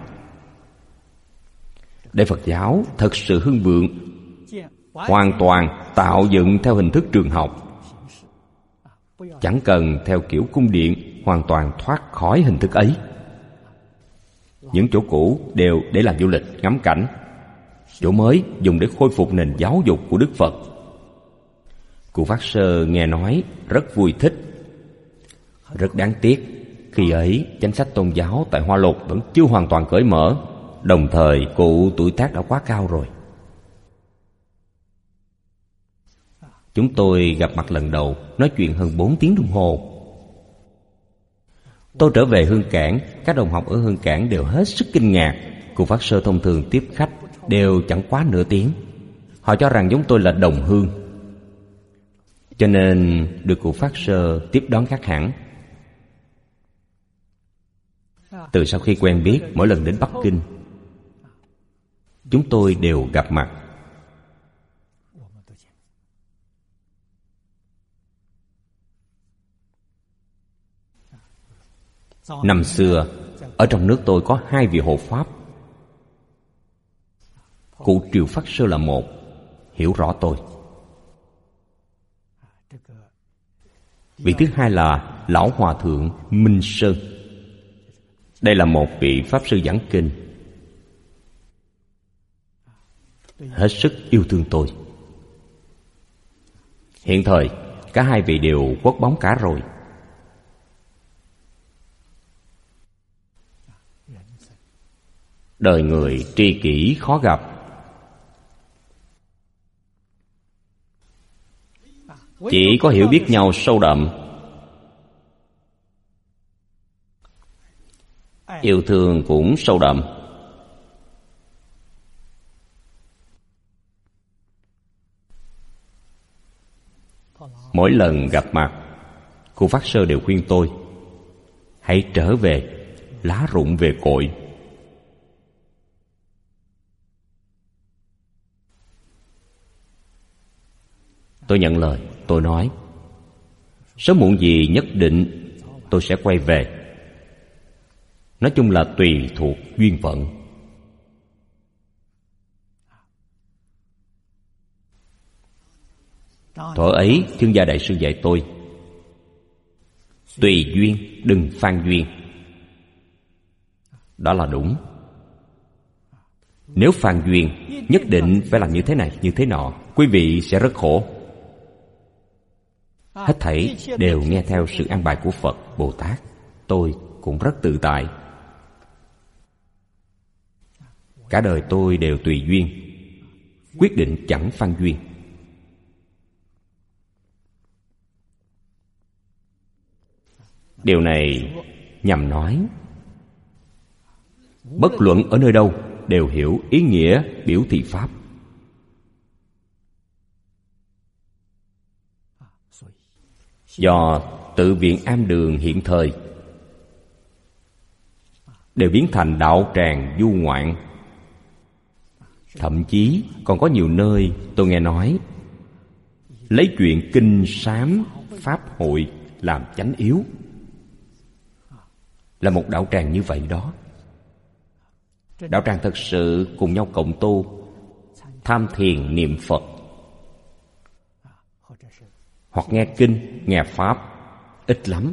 S1: Để Phật giáo thật sự hưng vượng, hoàn toàn tạo dựng theo hình thức trường học, chẳng cần theo kiểu cung điện, hoàn toàn thoát khỏi hình thức ấy. Những chỗ cũ đều để làm du lịch, ngắm cảnh. Chỗ mới dùng để khôi phục nền giáo dục của Đức Phật. Cụ Phát Sơ nghe nói rất vui thích. Rất đáng tiếc, khi ấy chính sách tôn giáo tại Hoa Lục vẫn chưa hoàn toàn cởi mở. Đồng thời cụ tuổi tác đã quá cao rồi. Chúng tôi gặp mặt lần đầu, nói chuyện hơn bốn tiếng đồng hồ. Tôi trở về Hương Cảng, các đồng học ở Hương Cảng đều hết sức kinh ngạc. Cụ Phát Sơ thông thường tiếp khách đều chẳng quá nửa tiếng. Họ cho rằng chúng tôi là đồng hương, cho nên được cụ Phát Sơ tiếp đón khác hẳn. Từ sau khi quen biết, mỗi lần đến Bắc Kinh, chúng tôi đều gặp mặt. Năm xưa, ở trong nước tôi có hai vị hộ pháp. Cụ Triều Phát Sơ là một, hiểu rõ tôi. Vị thứ hai là Lão Hòa Thượng Minh Sơn. Đây là một vị Pháp Sư giảng kinh, hết sức yêu thương tôi. Hiện thời, cả hai vị đều khuất bóng cả rồi. Đời người tri kỷ khó gặp. Chỉ có hiểu biết nhau sâu đậm, yêu thương cũng sâu đậm. Mỗi lần gặp mặt, cô Pháp Sư đều khuyên tôi hãy trở về, lá rụng về cội. Tôi nhận lời, tôi nói sớm muộn gì nhất định tôi sẽ quay về. Nói chung là tùy thuộc duyên phận. Thuở ấy Thương Gia Đại Sư dạy tôi tùy duyên, đừng phan duyên. Đó là đúng. Nếu phan duyên, nhất định phải làm như thế này, như thế nọ, quý vị sẽ rất khổ. Hết thảy đều nghe theo sự an bài của Phật, Bồ Tát. Tôi cũng rất tự tại. Cả đời tôi đều tùy duyên, quyết định chẳng phan duyên. Điều này nhằm nói bất luận ở nơi đâu đều hiểu ý nghĩa biểu thị pháp. Do tự viện am đường hiện thời đều biến thành đạo tràng du ngoạn. Thậm chí còn có nhiều nơi tôi nghe nói lấy chuyện kinh sám pháp hội làm chánh yếu. Là một đạo tràng như vậy đó. Đạo tràng thật sự cùng nhau cộng tu, tham thiền niệm Phật, hoặc nghe kinh, nghe pháp, ít lắm.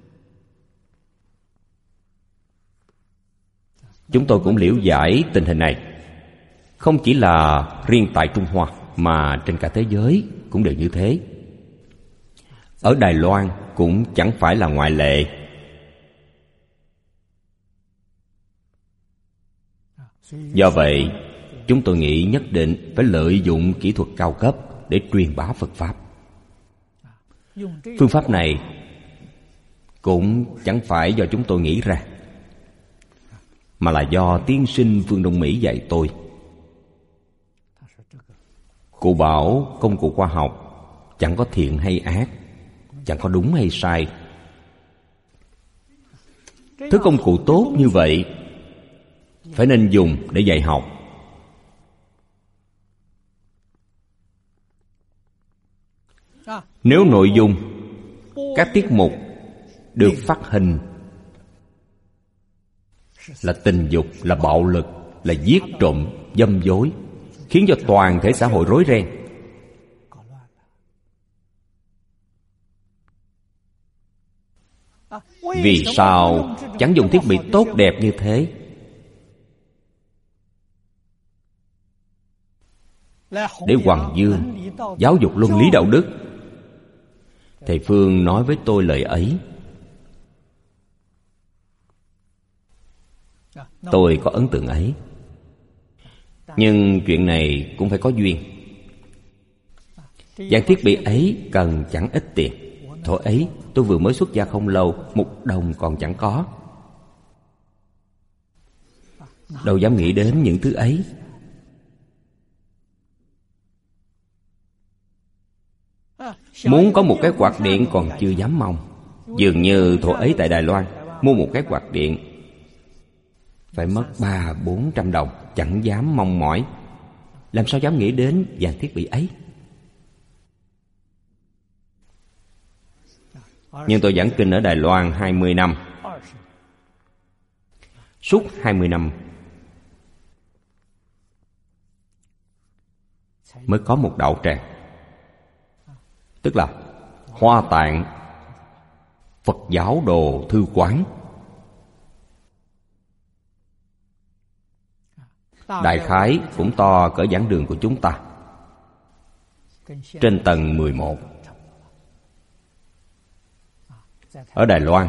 S1: Chúng tôi cũng liễu giải tình hình này. Không chỉ là riêng tại Trung Hoa, mà trên cả thế giới cũng đều như thế. Ở Đài Loan cũng chẳng phải là ngoại lệ. Do vậy, chúng tôi nghĩ nhất định phải lợi dụng kỹ thuật cao cấp để truyền bá Phật Pháp. Phương pháp này cũng chẳng phải do chúng tôi nghĩ ra, mà là do tiên sinh Phương Đông Mỹ dạy tôi. Cụ bảo công cụ khoa học chẳng có thiện hay ác, chẳng có đúng hay sai. Thứ công cụ tốt như vậy phải nên dùng để dạy học. Nếu nội dung các tiết mục được phát hình là tình dục, là bạo lực, là giết trộm, dâm dối, khiến cho toàn thể xã hội rối ren, vì sao chẳng dùng thiết bị tốt đẹp như thế để hoằng dương, giáo dục luân lý đạo đức? Thầy Phương nói với tôi lời ấy. Tôi có ấn tượng ấy. Nhưng chuyện này cũng phải có duyên. Dạng thiết bị ấy cần chẳng ít tiền. Thuở ấy tôi vừa mới xuất gia không lâu, một đồng còn chẳng có. Đâu dám nghĩ đến những thứ ấy. Muốn có một cái quạt điện còn chưa dám mong. Dường như thuở ấy tại Đài Loan, mua một cái quạt điện phải mất ba bốn trăm đồng, chẳng dám mong mỏi. Làm sao dám nghĩ đến dàn thiết bị ấy? Nhưng tôi giảng kinh ở Đài Loan hai mươi năm. Suốt hai mươi năm mới có một đạo tràng, tức là Hoa Tạng Phật Giáo Đồ Thư Quán. Đại khái cũng to cỡ giảng đường của chúng ta, trên tầng mười một. Ở Đài Loan,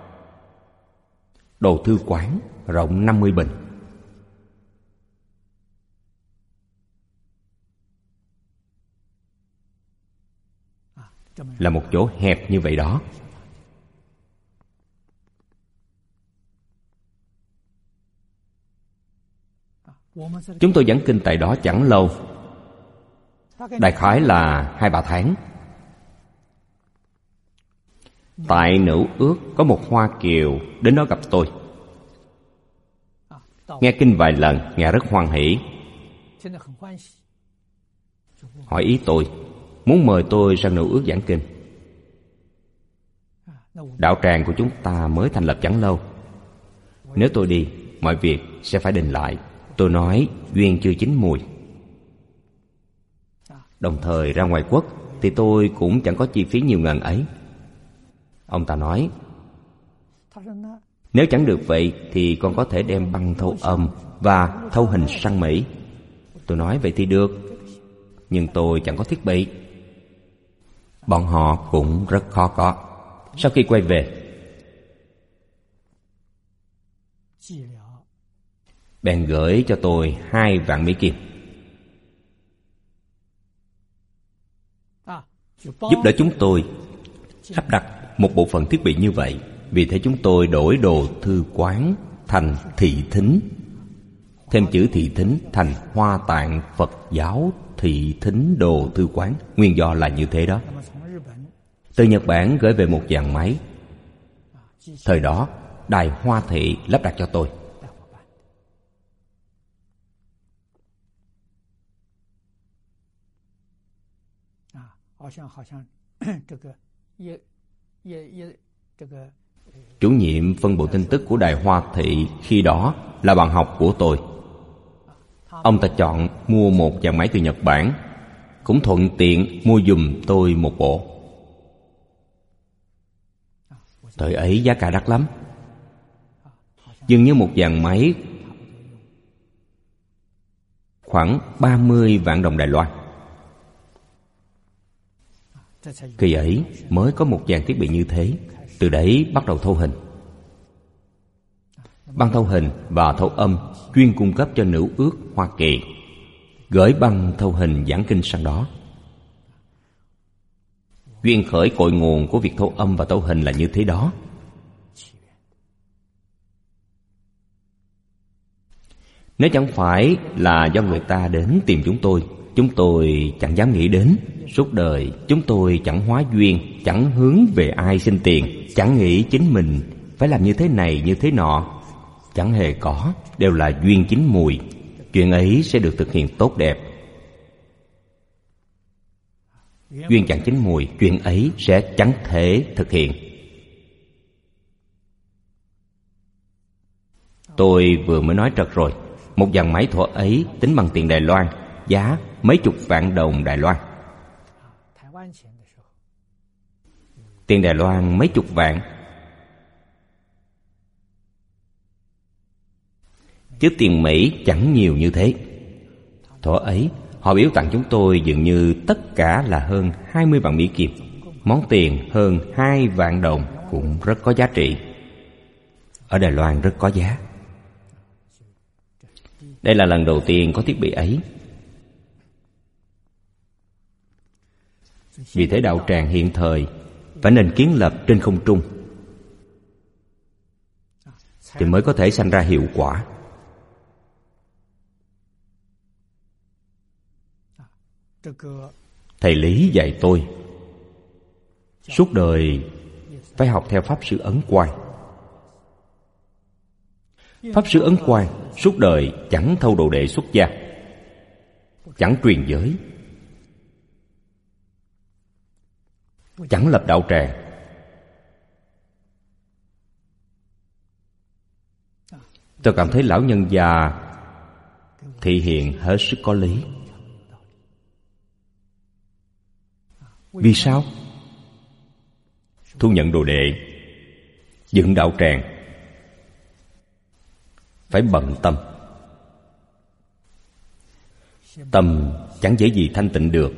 S1: Đồ Thư Quán rộng năm mươi bình. Là một chỗ hẹp như vậy đó. Chúng tôi giảng kinh tại đó chẳng lâu, đại khái là hai ba tháng. Tại Nữ Ước có một Hoa Kiều đến đó gặp tôi. Nghe kinh vài lần, Ngài rất hoan hỷ, hỏi ý tôi, muốn mời tôi sang Nữ Ước giảng kinh. Đạo tràng của chúng ta mới thành lập chẳng lâu, nếu tôi đi, mọi việc sẽ phải đình lại. Tôi nói duyên chưa chín mùi. Đồng thời ra ngoài quốc thì tôi cũng chẳng có chi phí nhiều ngần ấy. Ông ta nói, nếu chẳng được vậy thì con có thể đem băng thâu âm và thâu hình sang Mỹ. Tôi nói vậy thì được, nhưng tôi chẳng có thiết bị. Bọn họ cũng rất khó có. Sau khi quay về, bèn gửi cho tôi hai vạn Mỹ Kim, giúp đỡ chúng tôi lắp đặt một bộ phận thiết bị như vậy. Vì thế chúng tôi đổi đồ thư quán thành thị thính, thêm chữ thị thính thành Hoa Tạng Phật giáo thị thính đồ thư quán. Nguyên do là như thế đó. Từ Nhật Bản gửi về một dàn máy. Thời đó Đài Hoa Thị lắp đặt cho tôi. Chủ nhiệm phân bộ tin tức của Đài Hoa Thị khi đó là bạn học của tôi. Ông ta chọn mua một dàn máy từ Nhật Bản, cũng thuận tiện mua giùm tôi một bộ. Thời ấy giá cả đắt lắm, dường như một dàn máy khoảng ba mươi vạn đồng Đài Loan. Khi ấy mới có một dàn thiết bị như thế. Từ đấy bắt đầu thâu hình. Băng thâu hình và thâu âm chuyên cung cấp cho Nữ Ước Hoa Kỳ, gửi băng thâu hình giảng kinh sang đó. Duyên khởi cội nguồn của việc thâu âm và thâu hình là như thế đó. Nếu chẳng phải là do người ta đến tìm chúng tôi, chúng tôi chẳng dám nghĩ đến. Suốt đời chúng tôi chẳng hóa duyên, chẳng hướng về ai xin tiền, chẳng nghĩ chính mình phải làm như thế này như thế nọ. Chẳng hề có, đều là duyên chín mùi. Chuyện ấy sẽ được thực hiện tốt đẹp. Duyên chẳng chín mùi, chuyện ấy sẽ chẳng thể thực hiện. Tôi vừa mới nói trật rồi. Một dàn máy thuở ấy tính bằng tiền Đài Loan, giá mấy chục vạn đồng Đài Loan. Tiền Đài Loan mấy chục vạn, chứ tiền Mỹ chẳng nhiều như thế. Thuở ấy họ biếu tặng chúng tôi dường như tất cả là hơn hai mươi vạn Mỹ Kim. Món tiền hơn hai vạn đồng cũng rất có giá trị. Ở Đài Loan rất có giá. Đây là lần đầu tiên có thiết bị ấy. Vì thế đạo tràng hiện thời phải nên kiến lập trên không trung thì mới có thể sanh ra hiệu quả. Thầy Lý dạy tôi suốt đời phải học theo Pháp Sư Ấn Quang. Pháp Sư Ấn Quang suốt đời chẳng thâu đồ đệ xuất gia, chẳng truyền giới, chẳng lập đạo tràng. Tôi cảm thấy lão nhân già thị hiện hết sức có lý. Vì sao? Thu nhận đồ đệ, dựng đạo tràng phải bận tâm. Tâm chẳng dễ gì thanh tịnh được.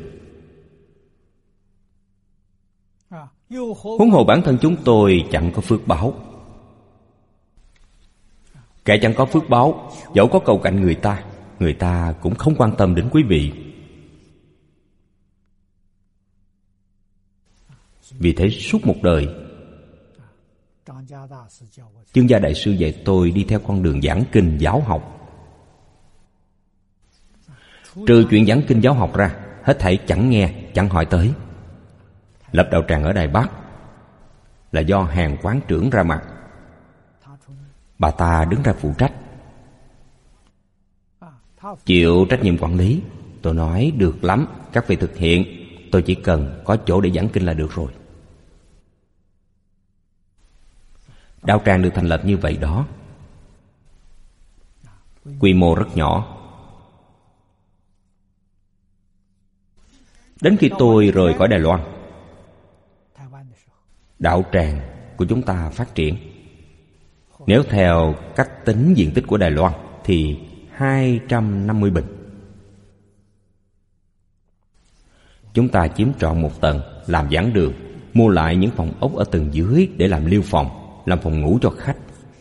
S1: Huống hồ bản thân chúng tôi chẳng có phước báo. Kẻ chẳng có phước báo, dẫu có cầu cạnh người ta, người ta cũng không quan tâm đến quý vị. Vì thế suốt một đời, Chương Gia Đại Sư dạy tôi đi theo con đường giảng kinh giáo học. Trừ chuyện giảng kinh giáo học ra, hết thảy chẳng nghe, chẳng hỏi tới. Lập đạo tràng ở Đài Bắc, là do hàng quán trưởng ra mặt. Bà ta đứng ra phụ trách, chịu trách nhiệm quản lý. Tôi nói được lắm, các vị thực hiện, tôi chỉ cần có chỗ để giảng kinh là được rồi. Đạo tràng được thành lập như vậy đó, quy mô rất nhỏ. Đến khi tôi rời khỏi Đài Loan, đạo tràng của chúng ta phát triển. Nếu theo cách tính diện tích của Đài Loan thì hai trăm năm mươi bình. Chúng ta chiếm trọn một tầng làm giảng đường, mua lại những phòng ốc ở tầng dưới để làm liêu phòng, làm phòng ngủ cho khách,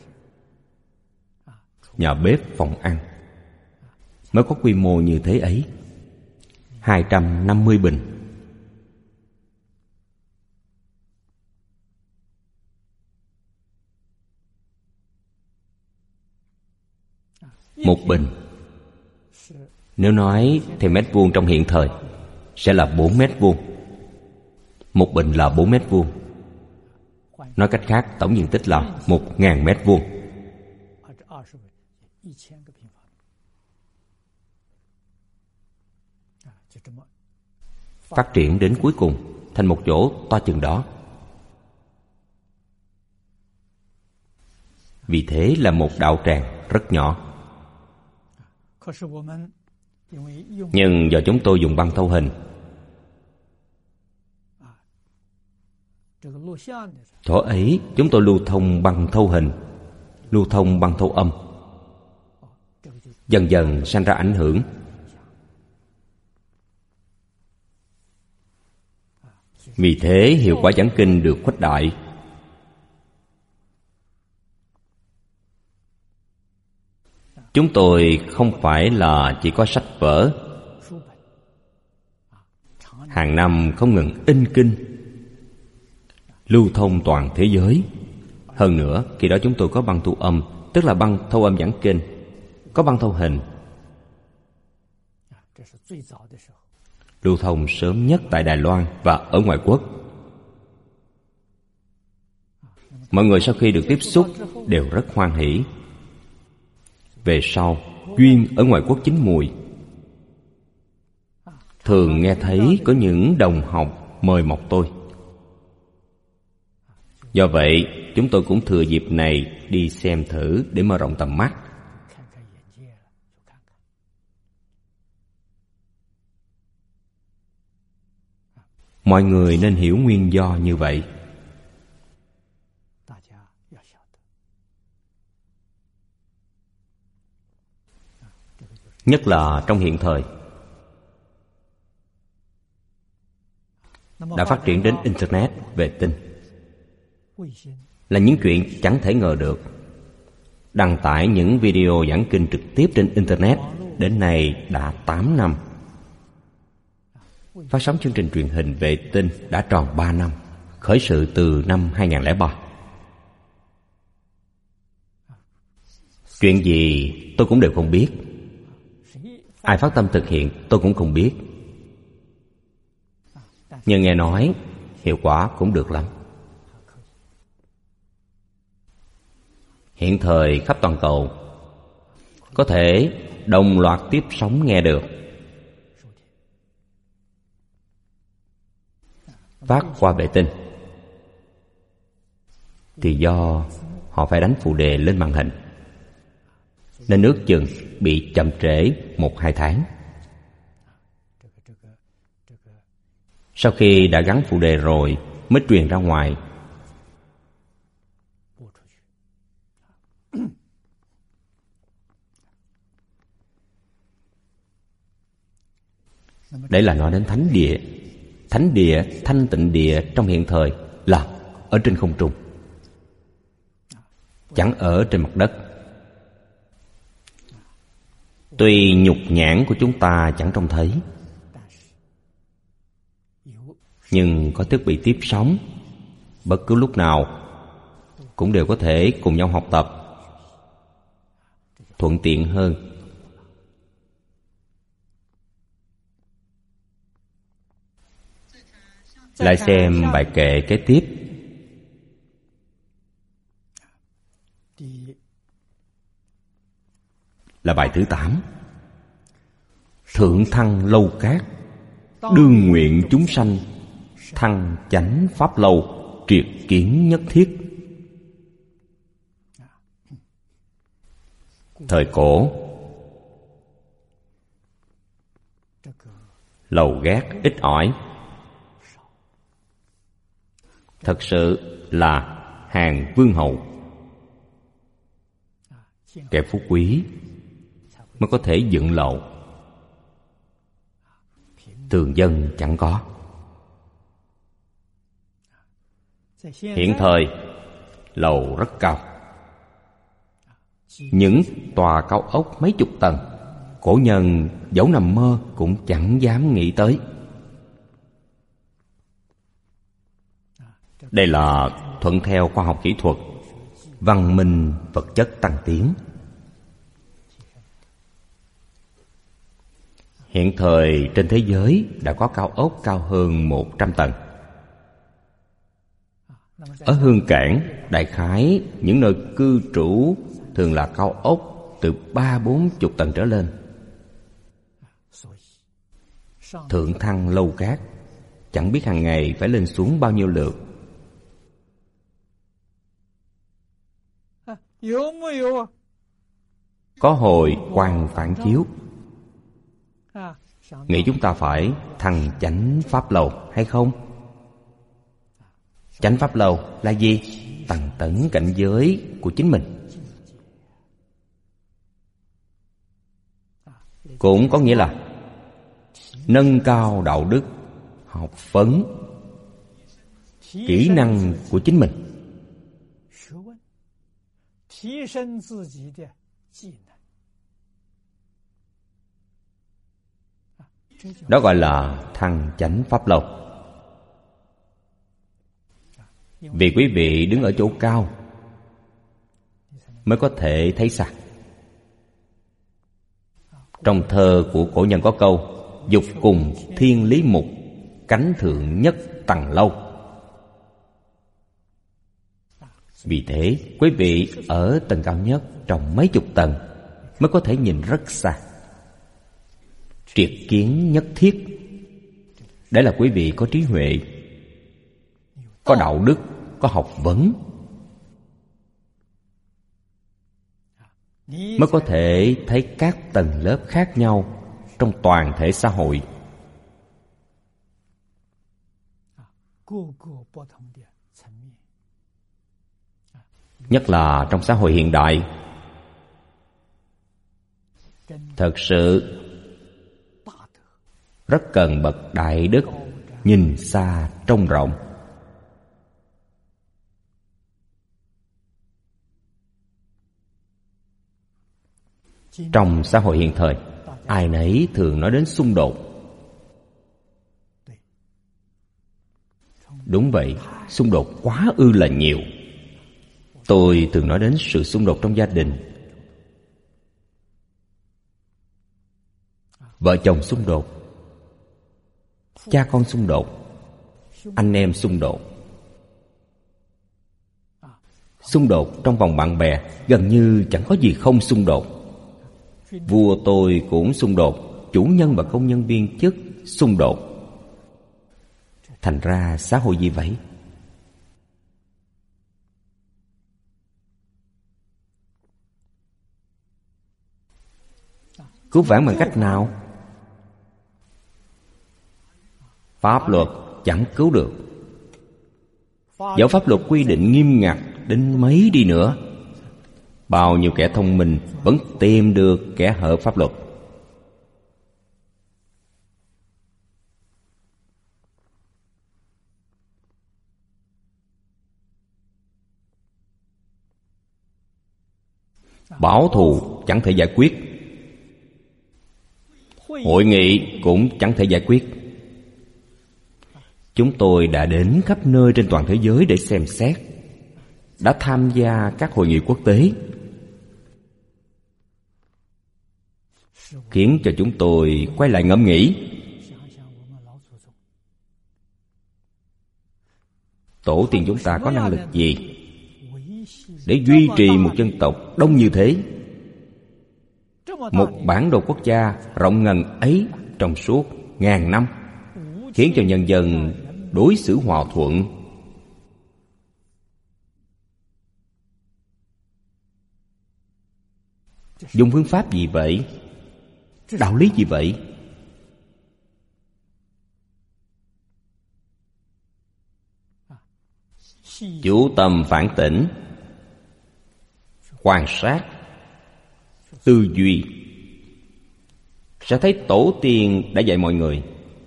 S1: nhà bếp, phòng ăn. Mới có quy mô như thế ấy. Hai trăm năm mươi bình. Một bình, nếu nói theo mét vuông trong hiện thời, sẽ là bốn mét vuông. Một bình là bốn mét vuông. Nói cách khác, tổng diện tích là một ngàn mét vuông. Phát triển đến cuối cùng thành một chỗ to chừng đó. Vì thế là một đạo tràng rất nhỏ. Nhưng do chúng tôi dùng băng thâu hình, thuở ấy chúng tôi lưu thông băng thâu hình, lưu thông băng thâu âm, dần dần sanh ra ảnh hưởng. Vì thế hiệu quả giảng kinh được khuếch đại. Chúng tôi không phải là chỉ có sách vở, hàng năm không ngừng in kinh, lưu thông toàn thế giới. Hơn nữa, khi đó chúng tôi có băng thu âm, tức là băng thâu âm giảng kinh, có băng thâu hình, lưu thông sớm nhất tại Đài Loan và ở ngoại quốc. Mọi người sau khi được tiếp xúc đều rất hoan hỉ. Về sau, duyên ở ngoại quốc chín mùi. Thường nghe thấy có những đồng học mời mọc tôi. Do vậy, chúng tôi cũng thừa dịp này đi xem thử để mở rộng tầm mắt. Mọi người nên hiểu nguyên do như vậy. Nhất là trong hiện thời, đã phát triển đến Internet, vệ tinh, là những chuyện chẳng thể ngờ được. Đăng tải những video giảng kinh trực tiếp trên Internet đến nay đã tám năm. Phát sóng chương trình truyền hình vệ tinh đã tròn ba năm, khởi sự từ năm hai không không ba. Chuyện gì tôi cũng đều không biết. Ai phát tâm thực hiện tôi cũng không biết. Nhưng nghe nói hiệu quả cũng được lắm. Hiện thời khắp toàn cầu có thể đồng loạt tiếp sóng nghe được. Phát qua vệ tinh thì do họ phải đánh phụ đề lên màn hình, nên ước chừng bị chậm trễ một hai tháng. Sau khi đã gắn phụ đề rồi mới truyền ra ngoài. Đây là nói đến thánh địa. Thánh địa, thanh tịnh địa trong hiện thời là ở trên không trung, chẳng ở trên mặt đất. Tuy nhục nhãn của chúng ta chẳng trông thấy, nhưng có thiết bị tiếp sóng, bất cứ lúc nào cũng đều có thể cùng nhau học tập, thuận tiện hơn. Lại xem bài kệ kế tiếp. là bài thứ tám. Thượng thăng lâu cát, đương nguyện chúng sanh, thăng chánh pháp lâu, triệt kiến nhất thiết. Thời cổ, lầu gác ít ỏi, thật sự là hàng vương hậu, kẻ phú quý mới có thể dựng lầu, thường dân chẳng có. Hiện thời lầu rất cao, những tòa cao ốc mấy chục tầng, cổ nhân dẫu nằm mơ cũng chẳng dám nghĩ tới. Đây là thuận theo khoa học kỹ thuật, văn minh vật chất tăng tiến. Hiện thời trên thế giới đã có cao ốc cao hơn một trăm tầng. Ở Hương Cảng, đại khái những nơi cư trú thường là cao ốc từ ba bốn chục tầng trở lên. Thượng thăng lâu cát, chẳng biết hàng ngày phải lên xuống bao nhiêu lượt. Có hồi quang phản chiếu, nghĩ chúng ta phải thăng chánh pháp lầu hay không? Chánh pháp lầu là gì? Tăng tấn cảnh giới của chính mình. Cũng có nghĩa là nâng cao đạo đức, học vấn, kỹ năng của chính mình. Đó gọi là thăng chánh pháp lầu. Vì quý vị đứng ở chỗ cao mới có thể thấy xa. Trong thơ của cổ nhân có câu: dục cùng thiên lý mục, cánh thượng nhất tầng lâu. Vì thế quý vị ở tầng cao nhất trong mấy chục tầng mới có thể nhìn rất xa. Triệt kiến nhất thiết, đấy là quý vị có trí huệ, có đạo đức, có học vấn, mới có thể thấy các tầng lớp khác nhau trong toàn thể xã hội. Nhất là trong xã hội hiện đại, thật sự rất cần bậc đại đức nhìn xa trông rộng. Trong xã hội hiện thời, ai nấy thường nói đến xung đột. Đúng vậy, xung đột quá ư là nhiều. Tôi thường nói đến sự xung đột trong gia đình. Vợ chồng xung đột, cha con xung đột, anh em xung đột. Xung đột trong vòng bạn bè gần như chẳng có gì không xung đột. Vua tôi cũng xung đột, chủ nhân và công nhân viên chức xung đột. Thành ra xã hội gì vậy? Cứu vãn bằng cách nào? Pháp luật chẳng cứu được. Dẫu pháp luật quy định nghiêm ngặt đến mấy đi nữa, bao nhiêu kẻ thông minh vẫn tìm được kẻ hở pháp luật. Bảo thù chẳng thể giải quyết, hội nghị cũng chẳng thể giải quyết. Chúng tôi đã đến khắp nơi trên toàn thế giới để xem xét, đã tham gia các hội nghị quốc tế, khiến cho chúng tôi quay lại ngẫm nghĩ. Tổ tiên chúng ta có năng lực gì để duy trì một dân tộc đông như thế? Một bản đồ quốc gia rộng ngần ấy trong suốt ngàn năm, khiến cho nhân dân đối xử hòa thuận. Dùng phương pháp gì vậy? Đạo lý gì vậy? Chú tâm phản tỉnh, quan sát, tư duy, sẽ thấy tổ tiên đã dạy mọi người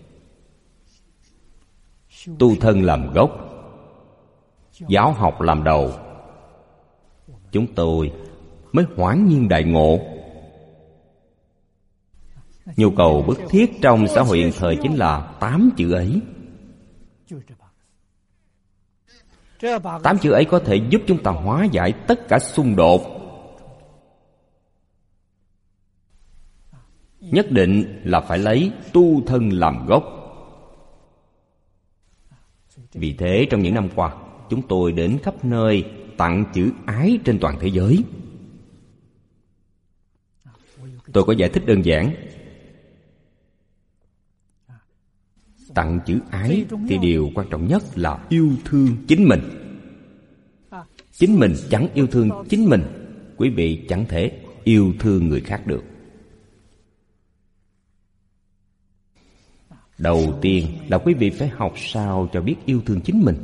S1: tu thân làm gốc, giáo học làm đầu. Chúng tôi mới hoảng nhiên đại ngộ. Nhu cầu bức thiết trong xã hội hiện thời chính là tám chữ ấy. Tám chữ ấy có thể giúp chúng ta hóa giải tất cả xung đột. Nhất định là phải lấy tu thân làm gốc. Vì thế trong những năm qua, chúng tôi đến khắp nơi tặng chữ ái trên toàn thế giới. Tôi có giải thích đơn giản. Tặng chữ ái thì điều quan trọng nhất là yêu thương chính mình. Chính mình chẳng yêu thương chính mình, quý vị chẳng thể yêu thương người khác được. Đầu tiên là quý vị phải học sao cho biết yêu thương chính mình.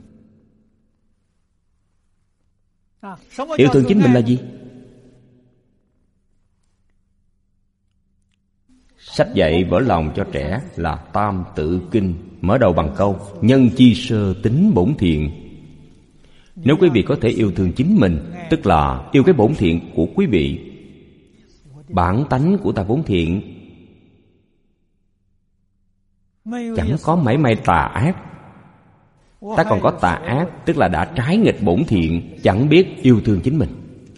S1: Yêu thương chính mình là gì? Sách dạy vỡ lòng cho trẻ là Tam Tự Kinh, mở đầu bằng câu nhân chi sơ tính bổn thiện. Nếu quý vị có thể yêu thương chính mình, tức là yêu cái bổn thiện của quý vị. Bản tánh của ta vốn thiện, chẳng có mảy may tà ác. Ta còn có tà ác, tức là đã trái nghịch bổn thiện, chẳng biết yêu thương chính mình.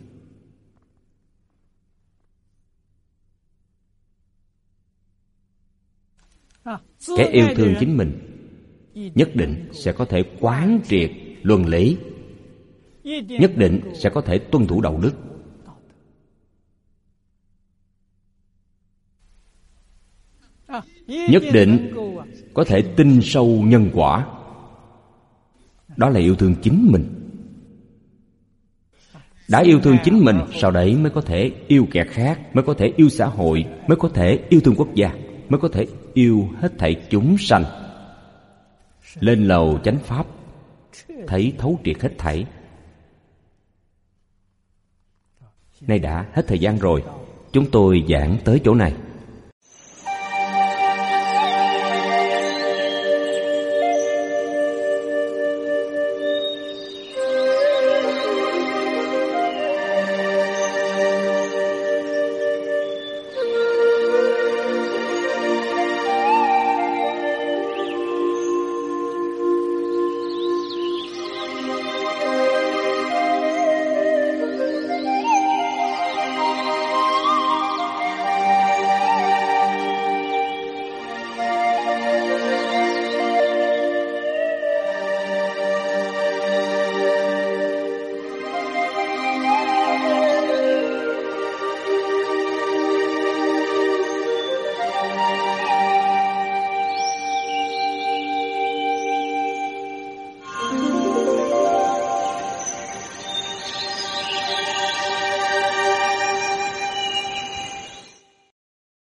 S1: Kẻ yêu thương chính mình nhất định sẽ có thể quán triệt luân lý, nhất định sẽ có thể tuân thủ đạo đức. Nhất định có thể tin sâu nhân quả. Đó là yêu thương chính mình. Đã yêu thương chính mình, sau đấy mới có thể yêu kẻ khác, mới có thể yêu xã hội, mới có thể yêu thương quốc gia, mới có thể yêu hết thảy chúng sanh. Lên lầu chánh pháp, thấy thấu triệt hết thảy. Nay đã hết thời gian rồi, chúng tôi giảng tới chỗ này.